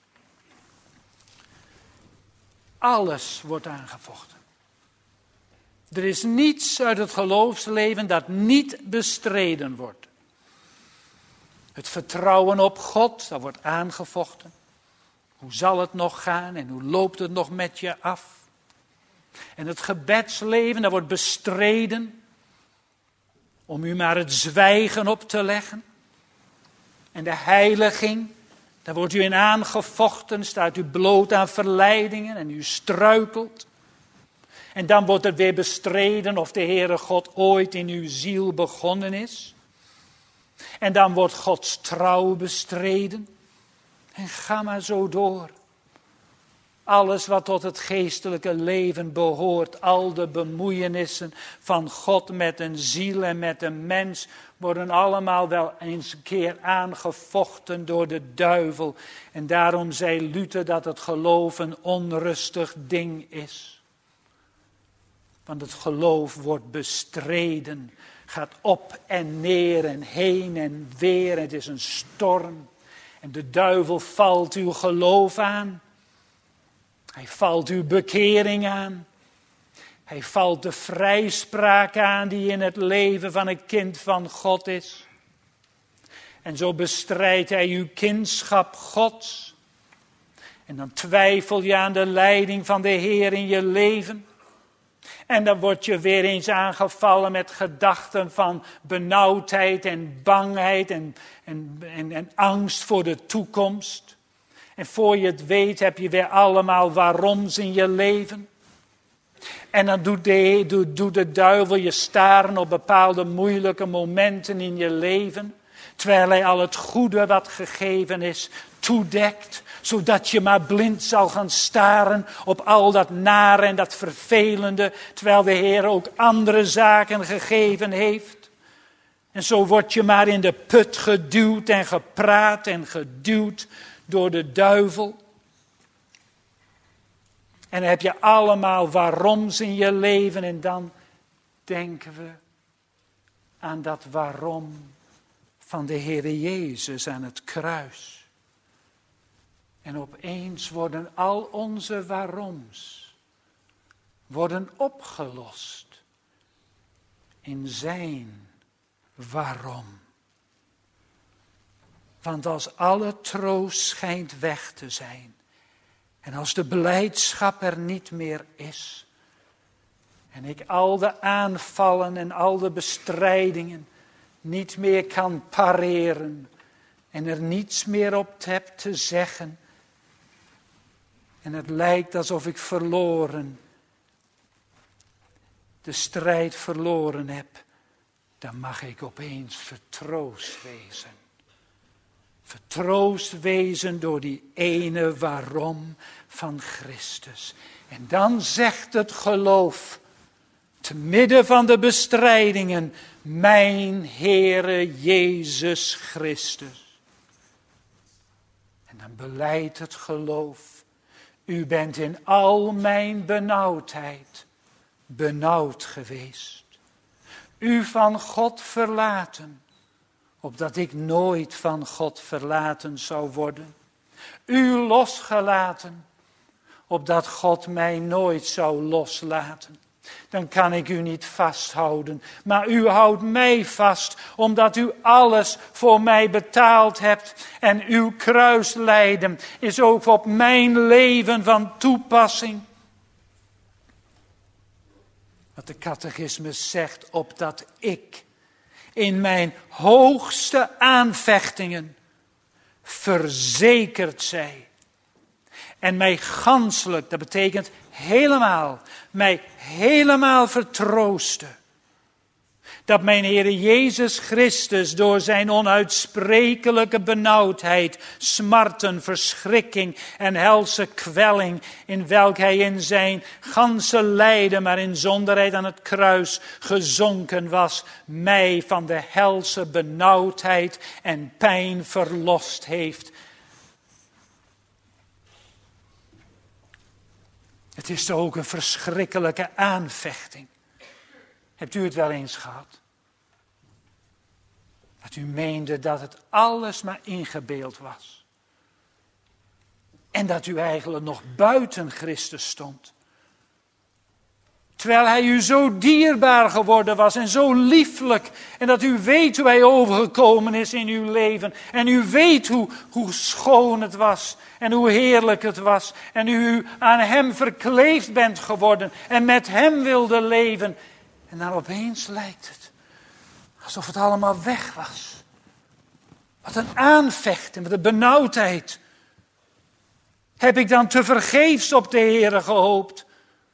Speaker 1: Alles wordt aangevochten. Er is niets uit het geloofsleven dat niet bestreden wordt. Het vertrouwen op God, dat wordt aangevochten. Hoe zal het nog gaan en hoe loopt het nog met je af? En het gebedsleven, dat wordt bestreden. Om u maar het zwijgen op te leggen. En de heiliging, daar wordt u in aangevochten, staat u bloot aan verleidingen en u struikelt. En dan wordt het weer bestreden of de Heere God ooit in uw ziel begonnen is. En dan wordt Gods trouw bestreden. En ga maar zo door. Alles wat tot het geestelijke leven behoort, al de bemoeienissen van God met een ziel en met een mens, worden allemaal wel eens een keer aangevochten door de duivel. En daarom zei Luther dat het geloof een onrustig ding is. Want het geloof wordt bestreden, gaat op en neer en heen en weer. Het is een storm. En de duivel valt uw geloof aan. Hij valt uw bekering aan. Hij valt de vrijspraak aan die in het leven van een kind van God is. En zo bestrijdt hij uw kindschap Gods. En dan twijfel je aan de leiding van de Heer in je leven. En dan word je weer eens aangevallen met gedachten van benauwdheid en bangheid en angst voor de toekomst. En voor je het weet heb je weer allemaal waaroms in je leven. En dan doet de duivel je staren op bepaalde moeilijke momenten in je leven. terwijl hij al het goede wat gegeven is toedekt, zodat je maar blind zal gaan staren op al dat nare en dat vervelende, terwijl de Heer ook andere zaken gegeven heeft. En zo word je maar in de put geduwd en gepraat en geduwd door de duivel. En dan heb je allemaal waaroms in je leven en dan denken we aan dat waarom van de Heere Jezus aan het kruis. En opeens worden al onze waaroms worden opgelost in zijn waarom. Want als alle troost schijnt weg te zijn en als de blijdschap er niet meer is en ik al de aanvallen en al de bestrijdingen niet meer kan pareren en er niets meer op heb te zeggen en het lijkt alsof ik de strijd verloren heb, dan mag ik opeens vertroost wezen. Vertroost wezen door die ene waarom van Christus. En dan zegt het geloof, te midden van de bestrijdingen, mijn Heere Jezus Christus. En dan belijdt het geloof, u bent in al mijn benauwdheid benauwd geweest. U van God verlaten, opdat ik nooit van God verlaten zou worden. U losgelaten, opdat God mij nooit zou loslaten. Dan kan ik u niet vasthouden, maar u houdt mij vast, omdat u alles voor mij betaald hebt. En uw kruislijden is ook op mijn leven van toepassing. Wat de catechismus zegt, opdat ik in mijn hoogste aanvechtingen verzekerd zij. En mij ganselijk, dat betekent helemaal, mij helemaal vertroosten. Dat mijn Heere Jezus Christus door zijn onuitsprekelijke benauwdheid, smarten, verschrikking en helse kwelling, in welk hij in zijn ganse lijden, maar in zonderheid aan het kruis gezonken was, mij van de helse benauwdheid en pijn verlost heeft. Het is toch ook een verschrikkelijke aanvechting. Hebt u het wel eens gehad? Dat u meende dat het alles maar ingebeeld was. En dat u eigenlijk nog buiten Christus stond. Terwijl hij u zo dierbaar geworden was en zo lieflijk. En dat u weet hoe hij overgekomen is in uw leven. En u weet hoe schoon het was. En hoe heerlijk het was. En u aan hem verkleefd bent geworden. En met hem wilde leven. En dan opeens lijkt het alsof het allemaal weg was. Wat een aanvechten, wat een benauwdheid. Heb ik dan tevergeefs op de Heere gehoopt?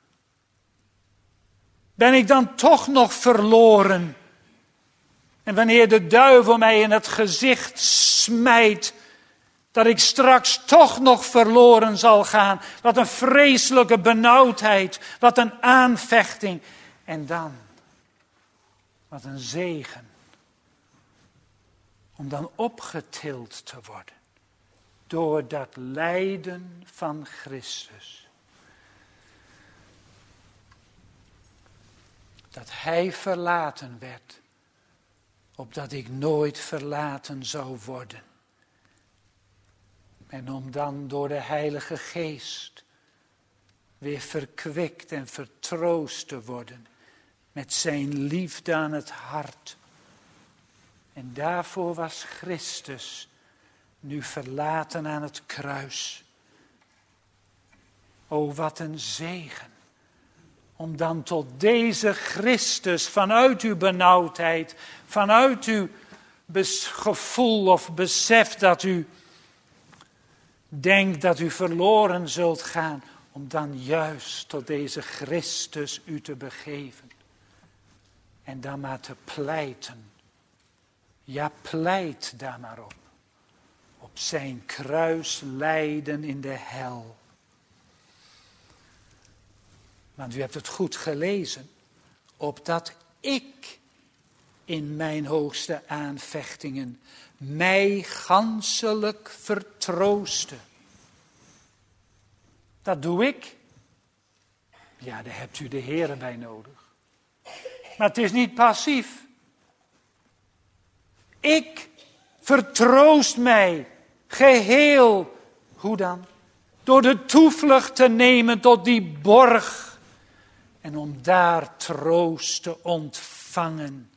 Speaker 1: Ben ik dan toch nog verloren? En wanneer de duivel mij in het gezicht smijt, dat ik straks toch nog verloren zal gaan. Wat een vreselijke benauwdheid, wat een aanvechting. En dan, wat een zegen. Om dan opgetild te worden door dat lijden van Christus. Dat hij verlaten werd, opdat ik nooit verlaten zou worden. En om dan door de Heilige Geest weer verkwikt en vertroost te worden met zijn liefde aan het hart. En daarvoor was Christus nu verlaten aan het kruis. O, wat een zegen. Om dan tot deze Christus vanuit uw benauwdheid, vanuit uw gevoel of besef dat u denkt dat u verloren zult gaan, om dan juist tot deze Christus u te begeven. En dan maar te pleiten. Ja, pleit daar maar op. Op zijn kruis lijden in de hel. Want u hebt het goed gelezen. Opdat ik in mijn hoogste aanvechtingen mij ganselijk vertrooste. Dat doe ik. Ja, daar hebt u de Heere bij nodig. Maar het is niet passief. Ik vertroost mij geheel. Hoe dan? Door de toevlucht te nemen tot die borg. En om daar troost te ontvangen.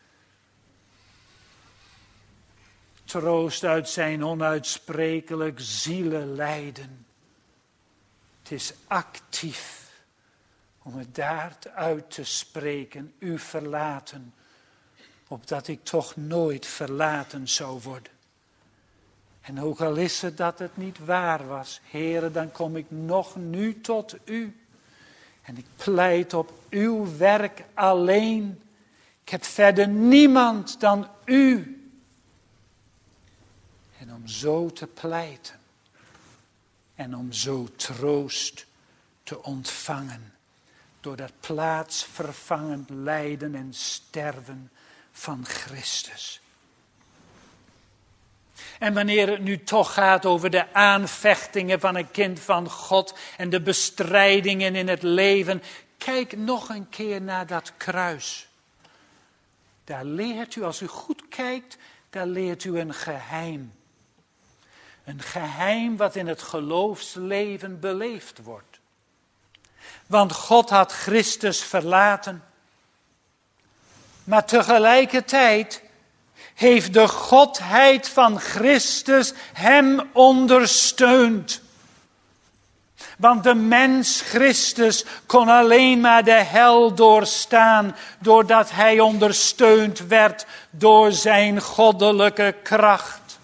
Speaker 1: Troost uit zijn onuitsprekelijk zielelijden. Het is actief om het daar uit te spreken. U verlaten, opdat ik toch nooit verlaten zou worden. En ook al is het dat het niet waar was, Heere, dan kom ik nog nu tot u. En ik pleit op uw werk alleen. Ik heb verder niemand dan u. En om zo te pleiten. En om zo troost te ontvangen. Door dat plaatsvervangend lijden en sterven van Christus. En wanneer het nu toch gaat over de aanvechtingen van een kind van God en de bestrijdingen in het leven, kijk nog een keer naar dat kruis. Daar leert u, als u goed kijkt, daar leert u een geheim. Een geheim wat in het geloofsleven beleefd wordt. Want God had Christus verlaten. Maar tegelijkertijd heeft de Godheid van Christus hem ondersteund. Want de mens Christus kon alleen maar de hel doorstaan, doordat hij ondersteund werd door zijn goddelijke kracht.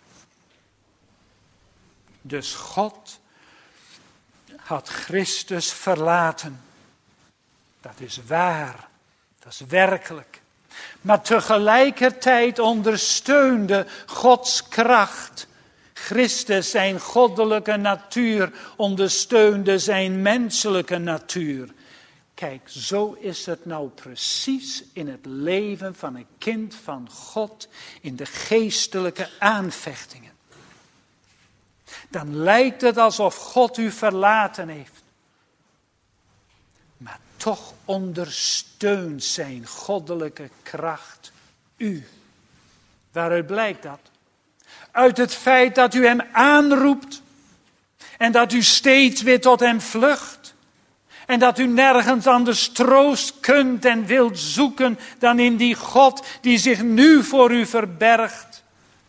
Speaker 1: Dus God had Christus verlaten. Dat is waar, dat is werkelijk. Maar tegelijkertijd ondersteunde Gods kracht. Christus, zijn goddelijke natuur, ondersteunde zijn menselijke natuur. Kijk, zo is het nou precies in het leven van een kind van God, in de geestelijke aanvechtingen. Dan lijkt het alsof God u verlaten heeft. Maar toch ondersteunt zijn goddelijke kracht u. Waaruit blijkt dat? Uit het feit dat u hem aanroept. En dat u steeds weer tot hem vlucht. En dat u nergens anders troost kunt en wilt zoeken dan in die God die zich nu voor u verbergt.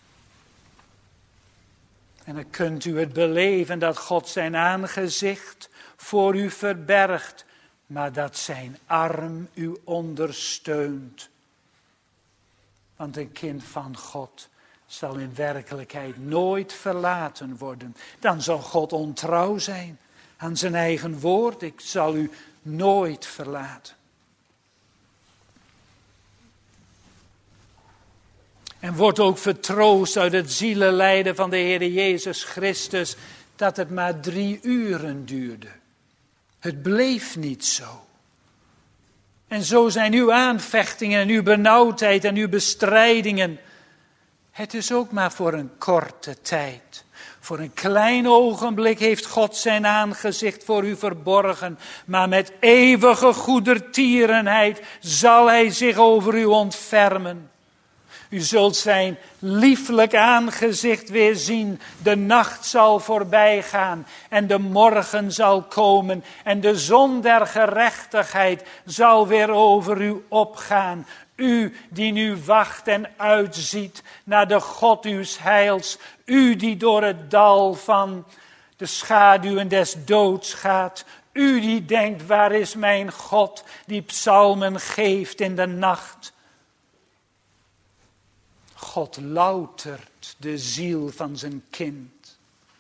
Speaker 1: En dan kunt u het beleven dat God zijn aangezicht voor u verbergt, maar dat zijn arm u ondersteunt. Want een kind van God zal in werkelijkheid nooit verlaten worden. Dan zal God ontrouw zijn aan zijn eigen woord. Ik zal u nooit verlaten. En wordt ook vertroost uit het zielelijden van de Heer Jezus Christus, dat het maar 3 uren duurde. Het bleef niet zo. En zo zijn uw aanvechtingen en uw benauwdheid en uw bestrijdingen. Het is ook maar voor een korte tijd. Voor een klein ogenblik heeft God zijn aangezicht voor u verborgen. Maar met eeuwige goedertierenheid zal hij zich over u ontfermen. U zult zijn lieflijk aangezicht weer zien. De nacht zal voorbij gaan en de morgen zal komen. En de zon der gerechtigheid zal weer over u opgaan. U die nu wacht en uitziet naar de God uws heils. U die door het dal van de schaduwen des doods gaat. U die denkt, waar is mijn God die psalmen geeft in de nacht. God loutert de ziel van zijn kind.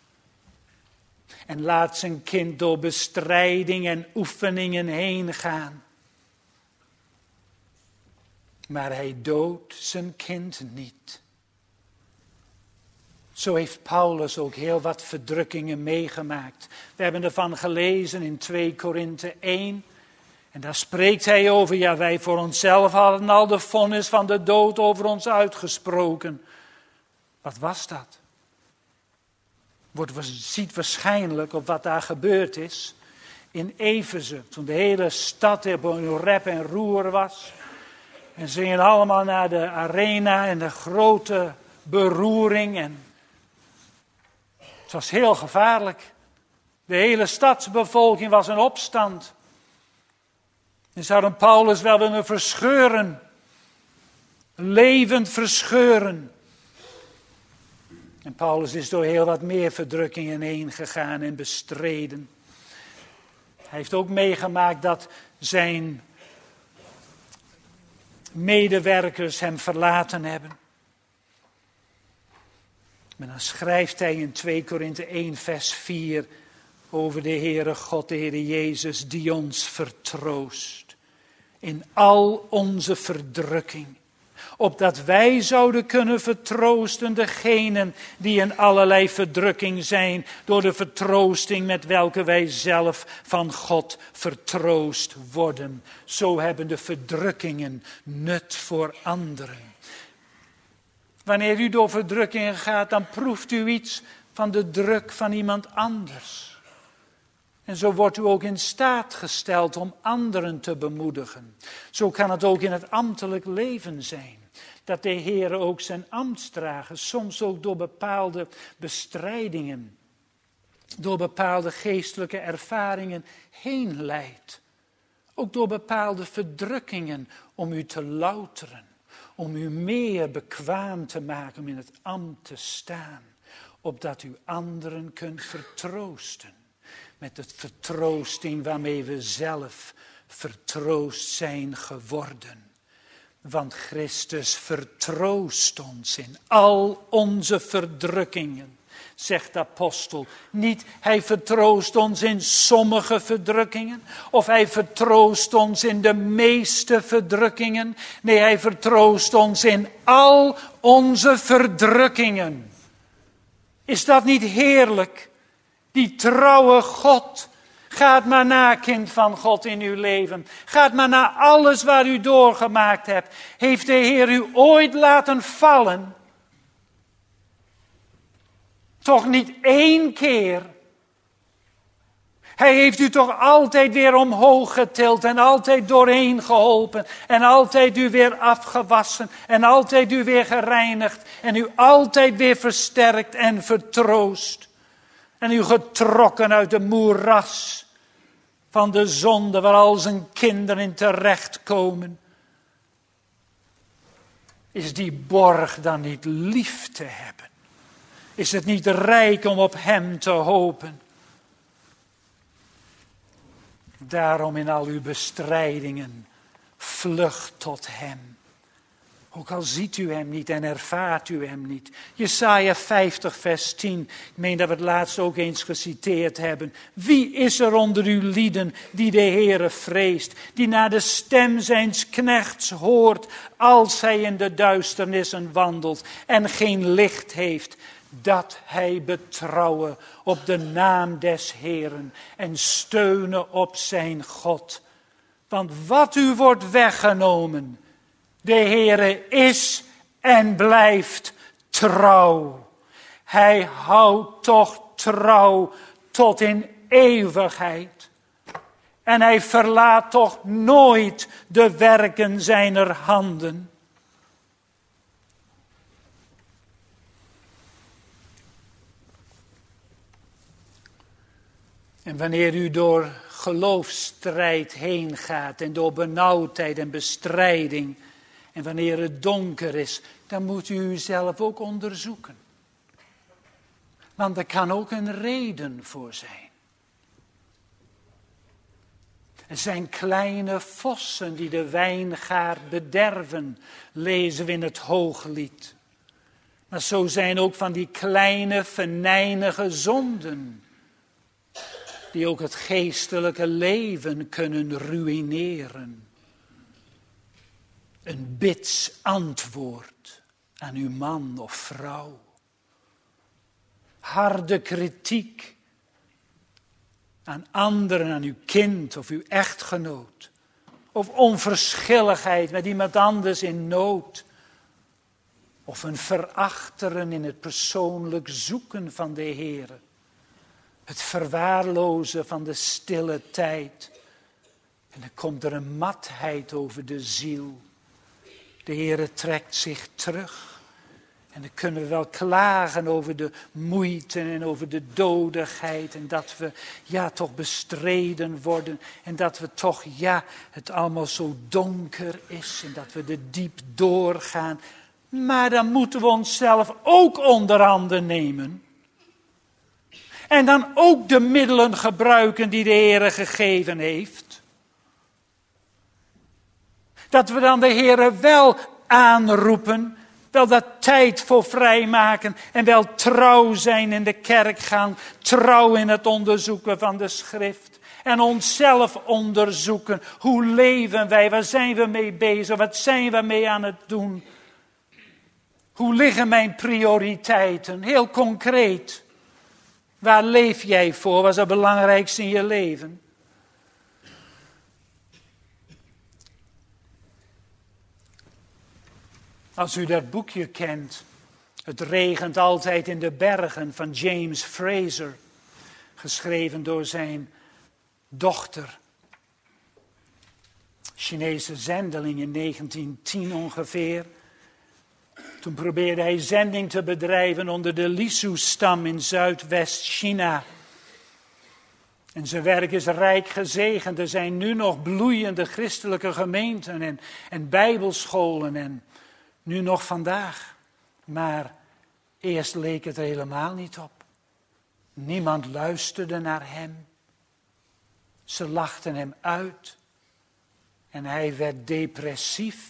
Speaker 1: En laat zijn kind door bestrijding en oefeningen heen gaan. maar hij doodt zijn kind niet. Zo heeft Paulus ook heel wat verdrukkingen meegemaakt. We hebben ervan gelezen in 2 Korinthe 1. En daar spreekt hij over, ja, wij voor onszelf hadden al de vonnis van de dood over ons uitgesproken. Wat was dat? Ziet waarschijnlijk op wat daar gebeurd is in Efeze. Toen de hele stad in rep en roer was. En ze gingen allemaal naar de arena en de grote beroering. En het was heel gevaarlijk. De hele stadsbevolking was in opstand. En zouden Paulus wel willen verscheuren. Levend verscheuren. En Paulus is door heel wat meer verdrukkingen heen gegaan en bestreden. Hij heeft ook meegemaakt dat zijn medewerkers hem verlaten hebben. Maar dan schrijft hij in 2 Korinthe 1 vers 4 over de Heere God, de Heere Jezus, die ons vertroost in al onze verdrukking. Opdat wij zouden kunnen vertroosten degenen die in allerlei verdrukking zijn, door de vertroosting met welke wij zelf van God vertroost worden. Zo hebben de verdrukkingen nut voor anderen. Wanneer u door verdrukkingen gaat, dan proeft u iets van de druk van iemand anders. En zo wordt u ook in staat gesteld om anderen te bemoedigen. Zo kan het ook in het ambtelijk leven zijn. Dat de Heer ook zijn ambtsdragers soms ook door bepaalde bestrijdingen, door bepaalde geestelijke ervaringen heen leidt. Ook door bepaalde verdrukkingen om u te louteren. Om u meer bekwaam te maken om in het ambt te staan. Opdat u anderen kunt vertroosten. Met de vertroosting waarmee we zelf vertroost zijn geworden. Want Christus vertroost ons in al onze verdrukkingen, zegt de apostel. Niet, hij vertroost ons in sommige verdrukkingen, of hij vertroost ons in de meeste verdrukkingen. Nee, hij vertroost ons in al onze verdrukkingen. Is dat niet heerlijk? Die trouwe God. Gaat maar na, kind van God, in uw leven. Gaat maar na alles waar u doorgemaakt hebt. Heeft de Heer u ooit laten vallen? Toch niet 1 keer. Hij heeft u toch altijd weer omhoog getild en altijd doorheen geholpen. En altijd u weer afgewassen en altijd u weer gereinigd. En u altijd weer versterkt en vertroost. En u getrokken uit de moeras van de zonde waar al zijn kinderen in terechtkomen. Is die borg dan niet lief te hebben? Is het niet rijk om op hem te hopen? Daarom in al uw bestrijdingen vlucht tot hem. Ook al ziet u hem niet en ervaart u hem niet. Jesaja 50 vers 10. Ik meen dat we het laatst ook eens geciteerd hebben. Wie is er onder uw lieden die de Heere vreest? Die naar de stem zijns knechts hoort als hij in de duisternissen wandelt en geen licht heeft. Dat hij betrouwen op de naam des Heeren en steunen op zijn God. Want wat u wordt weggenomen, de Heere is en blijft trouw. Hij houdt toch trouw tot in eeuwigheid. En hij verlaat toch nooit de werken zijner handen. En wanneer u door geloofsstrijd heen gaat en door benauwdheid en bestrijding, en wanneer het donker is, dan moet u uzelf ook onderzoeken. Want er kan ook een reden voor zijn. Er zijn kleine vossen die de wijngaard bederven, lezen we in het Hooglied. Maar zo zijn ook van die kleine venijnige zonden, die ook het geestelijke leven kunnen ruïneren. een bidsantwoord aan uw man of vrouw. Harde kritiek aan anderen, aan uw kind of uw echtgenoot. Of onverschilligheid met iemand anders in nood. Of een verachteren in het persoonlijk zoeken van de Heere. Het verwaarlozen van de stille tijd. En dan komt er een matheid over de ziel. De Heere trekt zich terug. En dan kunnen we wel klagen over de moeite en over de dodigheid. En dat we toch bestreden worden. En dat we toch het allemaal zo donker is. En dat we er diep doorgaan. Maar dan moeten we onszelf ook onder handen nemen. En dan ook de middelen gebruiken die de Heere gegeven heeft. Dat we dan de Heere wel aanroepen. Wel dat tijd voor vrijmaken en wel trouw zijn in de kerk gaan. Trouw in het onderzoeken van de schrift. En onszelf onderzoeken. Hoe leven wij? Waar zijn we mee bezig? Wat zijn we mee aan het doen? Hoe liggen mijn prioriteiten? Heel concreet. Waar leef jij voor? Wat is het belangrijkste in je leven? Als u dat boekje kent, Het regent altijd in de bergen van James Fraser, geschreven door zijn dochter. Chinese zendeling in 1910 ongeveer. Toen probeerde hij zending te bedrijven onder de Lisu-stam in Zuidwest-China. En zijn werk is rijk gezegend. Er zijn nu nog bloeiende christelijke gemeenten en bijbelscholen en nu nog vandaag. Maar eerst leek het er helemaal niet op. Niemand luisterde naar hem. Ze lachten hem uit. En hij werd depressief.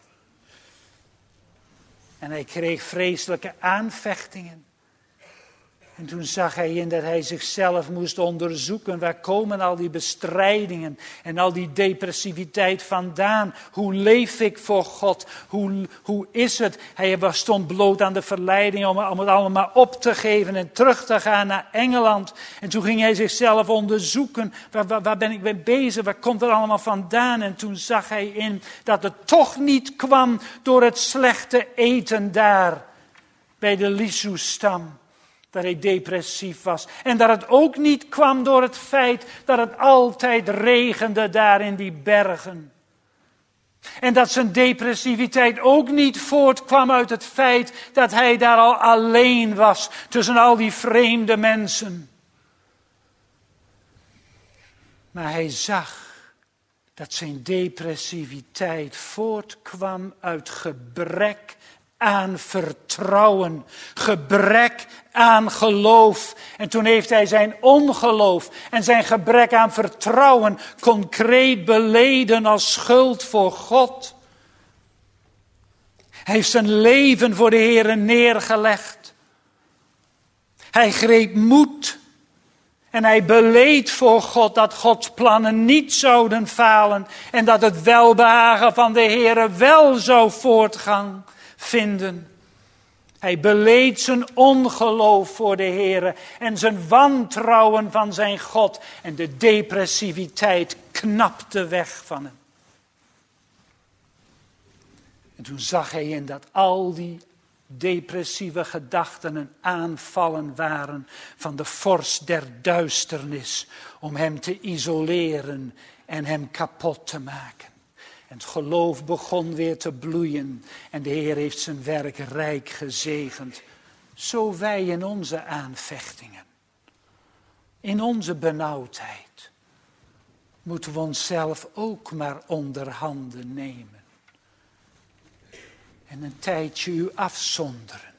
Speaker 1: En hij kreeg vreselijke aanvechtingen. En toen zag hij in dat hij zichzelf moest onderzoeken. Waar komen al die bestrijdingen en al die depressiviteit vandaan? Hoe leef ik voor God? Hoe is het? Hij stond bloot aan de verleiding om het allemaal op te geven en terug te gaan naar Engeland. En toen ging hij zichzelf onderzoeken. Waar ben ik mee bezig? Waar komt het allemaal vandaan? En toen zag hij in dat het toch niet kwam door het slechte eten daar bij de Lisu-stam. Dat hij depressief was. En dat het ook niet kwam door het feit dat het altijd regende daar in die bergen. En dat zijn depressiviteit ook niet voortkwam uit het feit dat hij daar al alleen was tussen al die vreemde mensen. Maar hij zag dat zijn depressiviteit voortkwam uit gebrek aan vertrouwen, gebrek aan geloof. En toen heeft hij zijn ongeloof en zijn gebrek aan vertrouwen concreet beleden als schuld voor God. Hij heeft zijn leven voor de Heere neergelegd. Hij greep moed en hij beleed voor God dat Gods plannen niet zouden falen en dat het welbehagen van de Heere wel zou voortgang vinden. Hij beleed zijn ongeloof voor de Heere en zijn wantrouwen van zijn God. En de depressiviteit knapte weg van hem. En toen zag hij in dat al die depressieve gedachten een aanvallen waren van de vorst der duisternis om hem te isoleren en hem kapot te maken. En het geloof begon weer te bloeien. En de Heer heeft zijn werk rijk gezegend. Zo wij in onze aanvechtingen. In onze benauwdheid. Moeten we onszelf ook maar onder handen nemen. En een tijdje u afzonderen.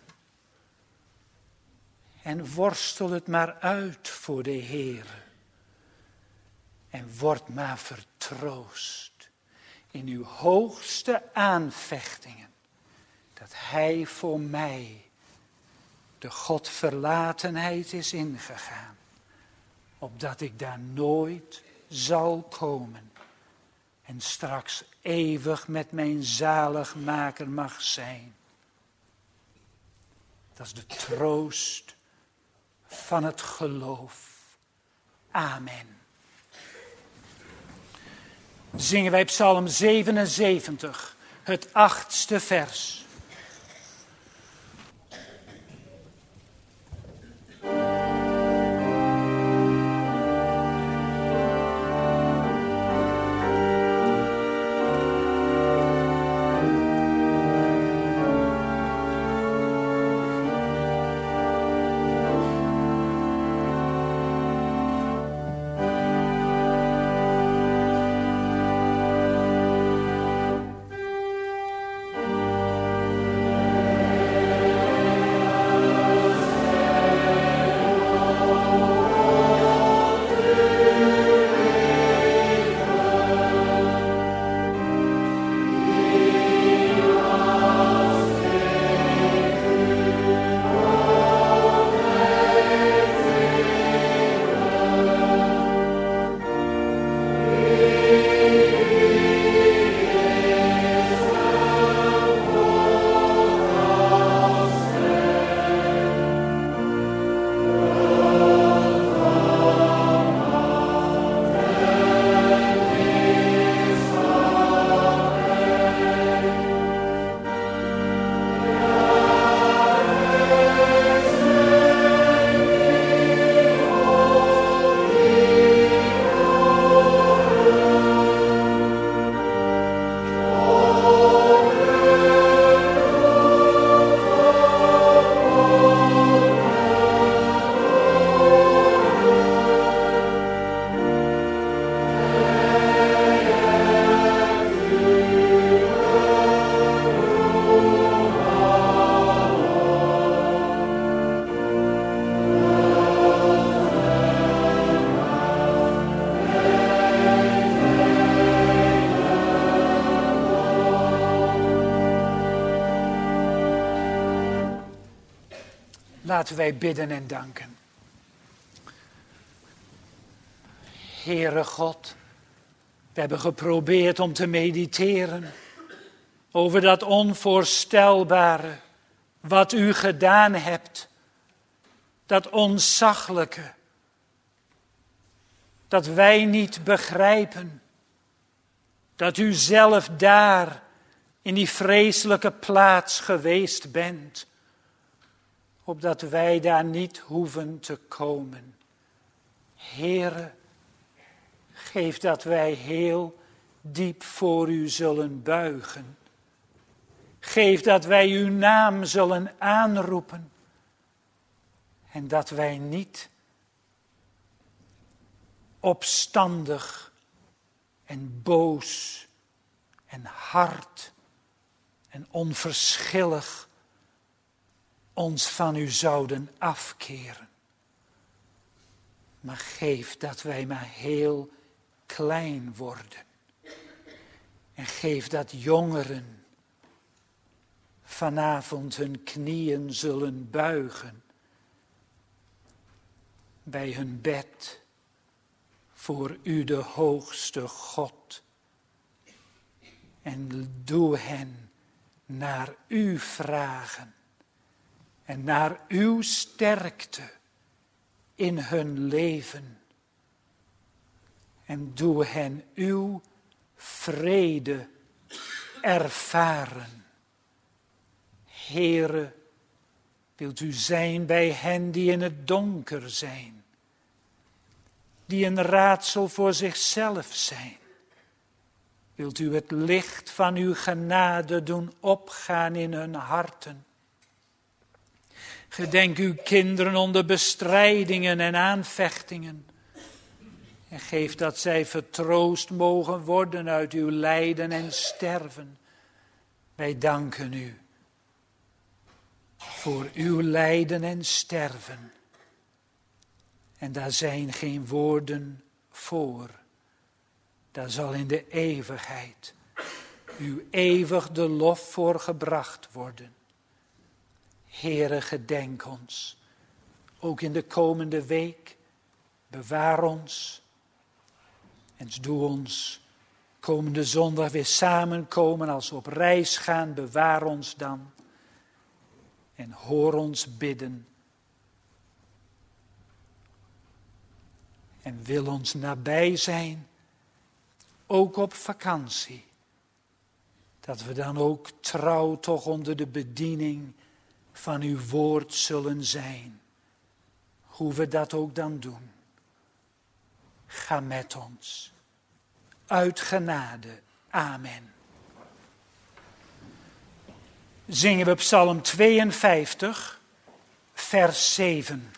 Speaker 1: En worstel het maar uit voor de Heer. En word maar vertroost. In uw hoogste aanvechtingen, dat hij voor mij de Godverlatenheid is ingegaan, opdat ik daar nooit zal komen en straks eeuwig met mijn zaligmaker mag zijn. Dat is de troost van het geloof. Amen. Zingen wij Psalm 77, het 8e vers. Laten wij bidden en danken. Heere God, we hebben geprobeerd om te mediteren over dat onvoorstelbare wat u gedaan hebt. Dat ontzaglijke, dat wij niet begrijpen. Dat u zelf daar in die vreselijke plaats geweest bent. Opdat wij daar niet hoeven te komen. Heere, geef dat wij heel diep voor u zullen buigen. Geef dat wij uw naam zullen aanroepen. En dat wij niet opstandig en boos en hard en onverschillig ons van u zouden afkeren. Maar geef dat wij maar heel klein worden. En geef dat jongeren vanavond hun knieën zullen buigen bij hun bed voor u de hoogste God. En doe hen naar u vragen en naar uw sterkte in hun leven. En doe hen uw vrede ervaren. Heere, wilt u zijn bij hen die in het donker zijn, die een raadsel voor zichzelf zijn. Wilt u het licht van uw genade doen opgaan in hun harten. Gedenk uw kinderen onder bestrijdingen en aanvechtingen. En geef dat zij vertroost mogen worden uit uw lijden en sterven. Wij danken u voor uw lijden en sterven. En daar zijn geen woorden voor. Daar zal in de eeuwigheid uw eeuwig de lof voor gebracht worden. Heere, gedenk ons, ook in de komende week. Bewaar ons en doe ons komende zondag weer samenkomen als we op reis gaan. Bewaar ons dan en hoor ons bidden. En wil ons nabij zijn, ook op vakantie. Dat we dan ook trouw toch onder de bediening van uw woord zullen zijn. Hoe we dat ook dan doen. Ga met ons. Uit genade. Amen. Zingen we Psalm 52, vers 7.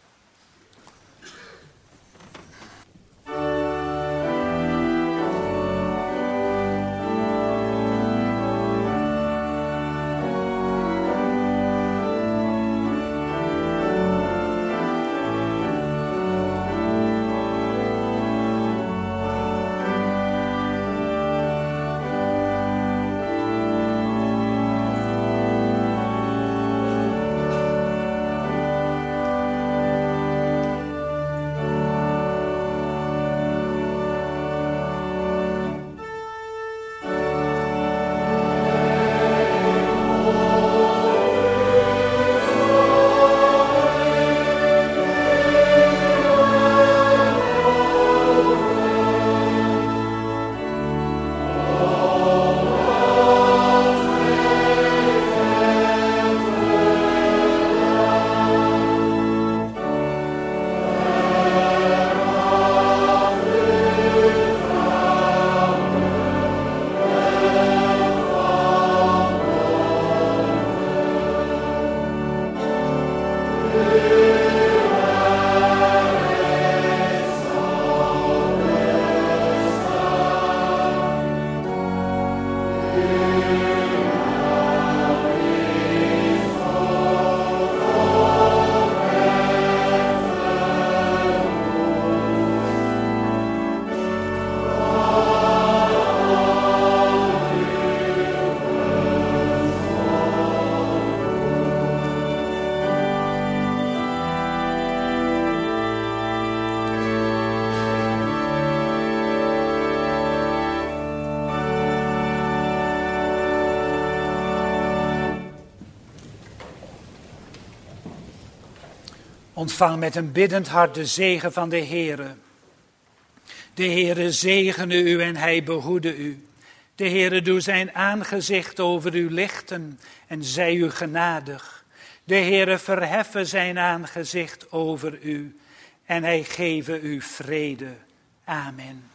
Speaker 1: Ontvang met een biddend hart de zegen van de Heere. De Heere zegene u en hij behoede u. De Heere doe zijn aangezicht over u lichten en zij u genadig. De Heere verheffe zijn aangezicht over u en hij geve u vrede. Amen.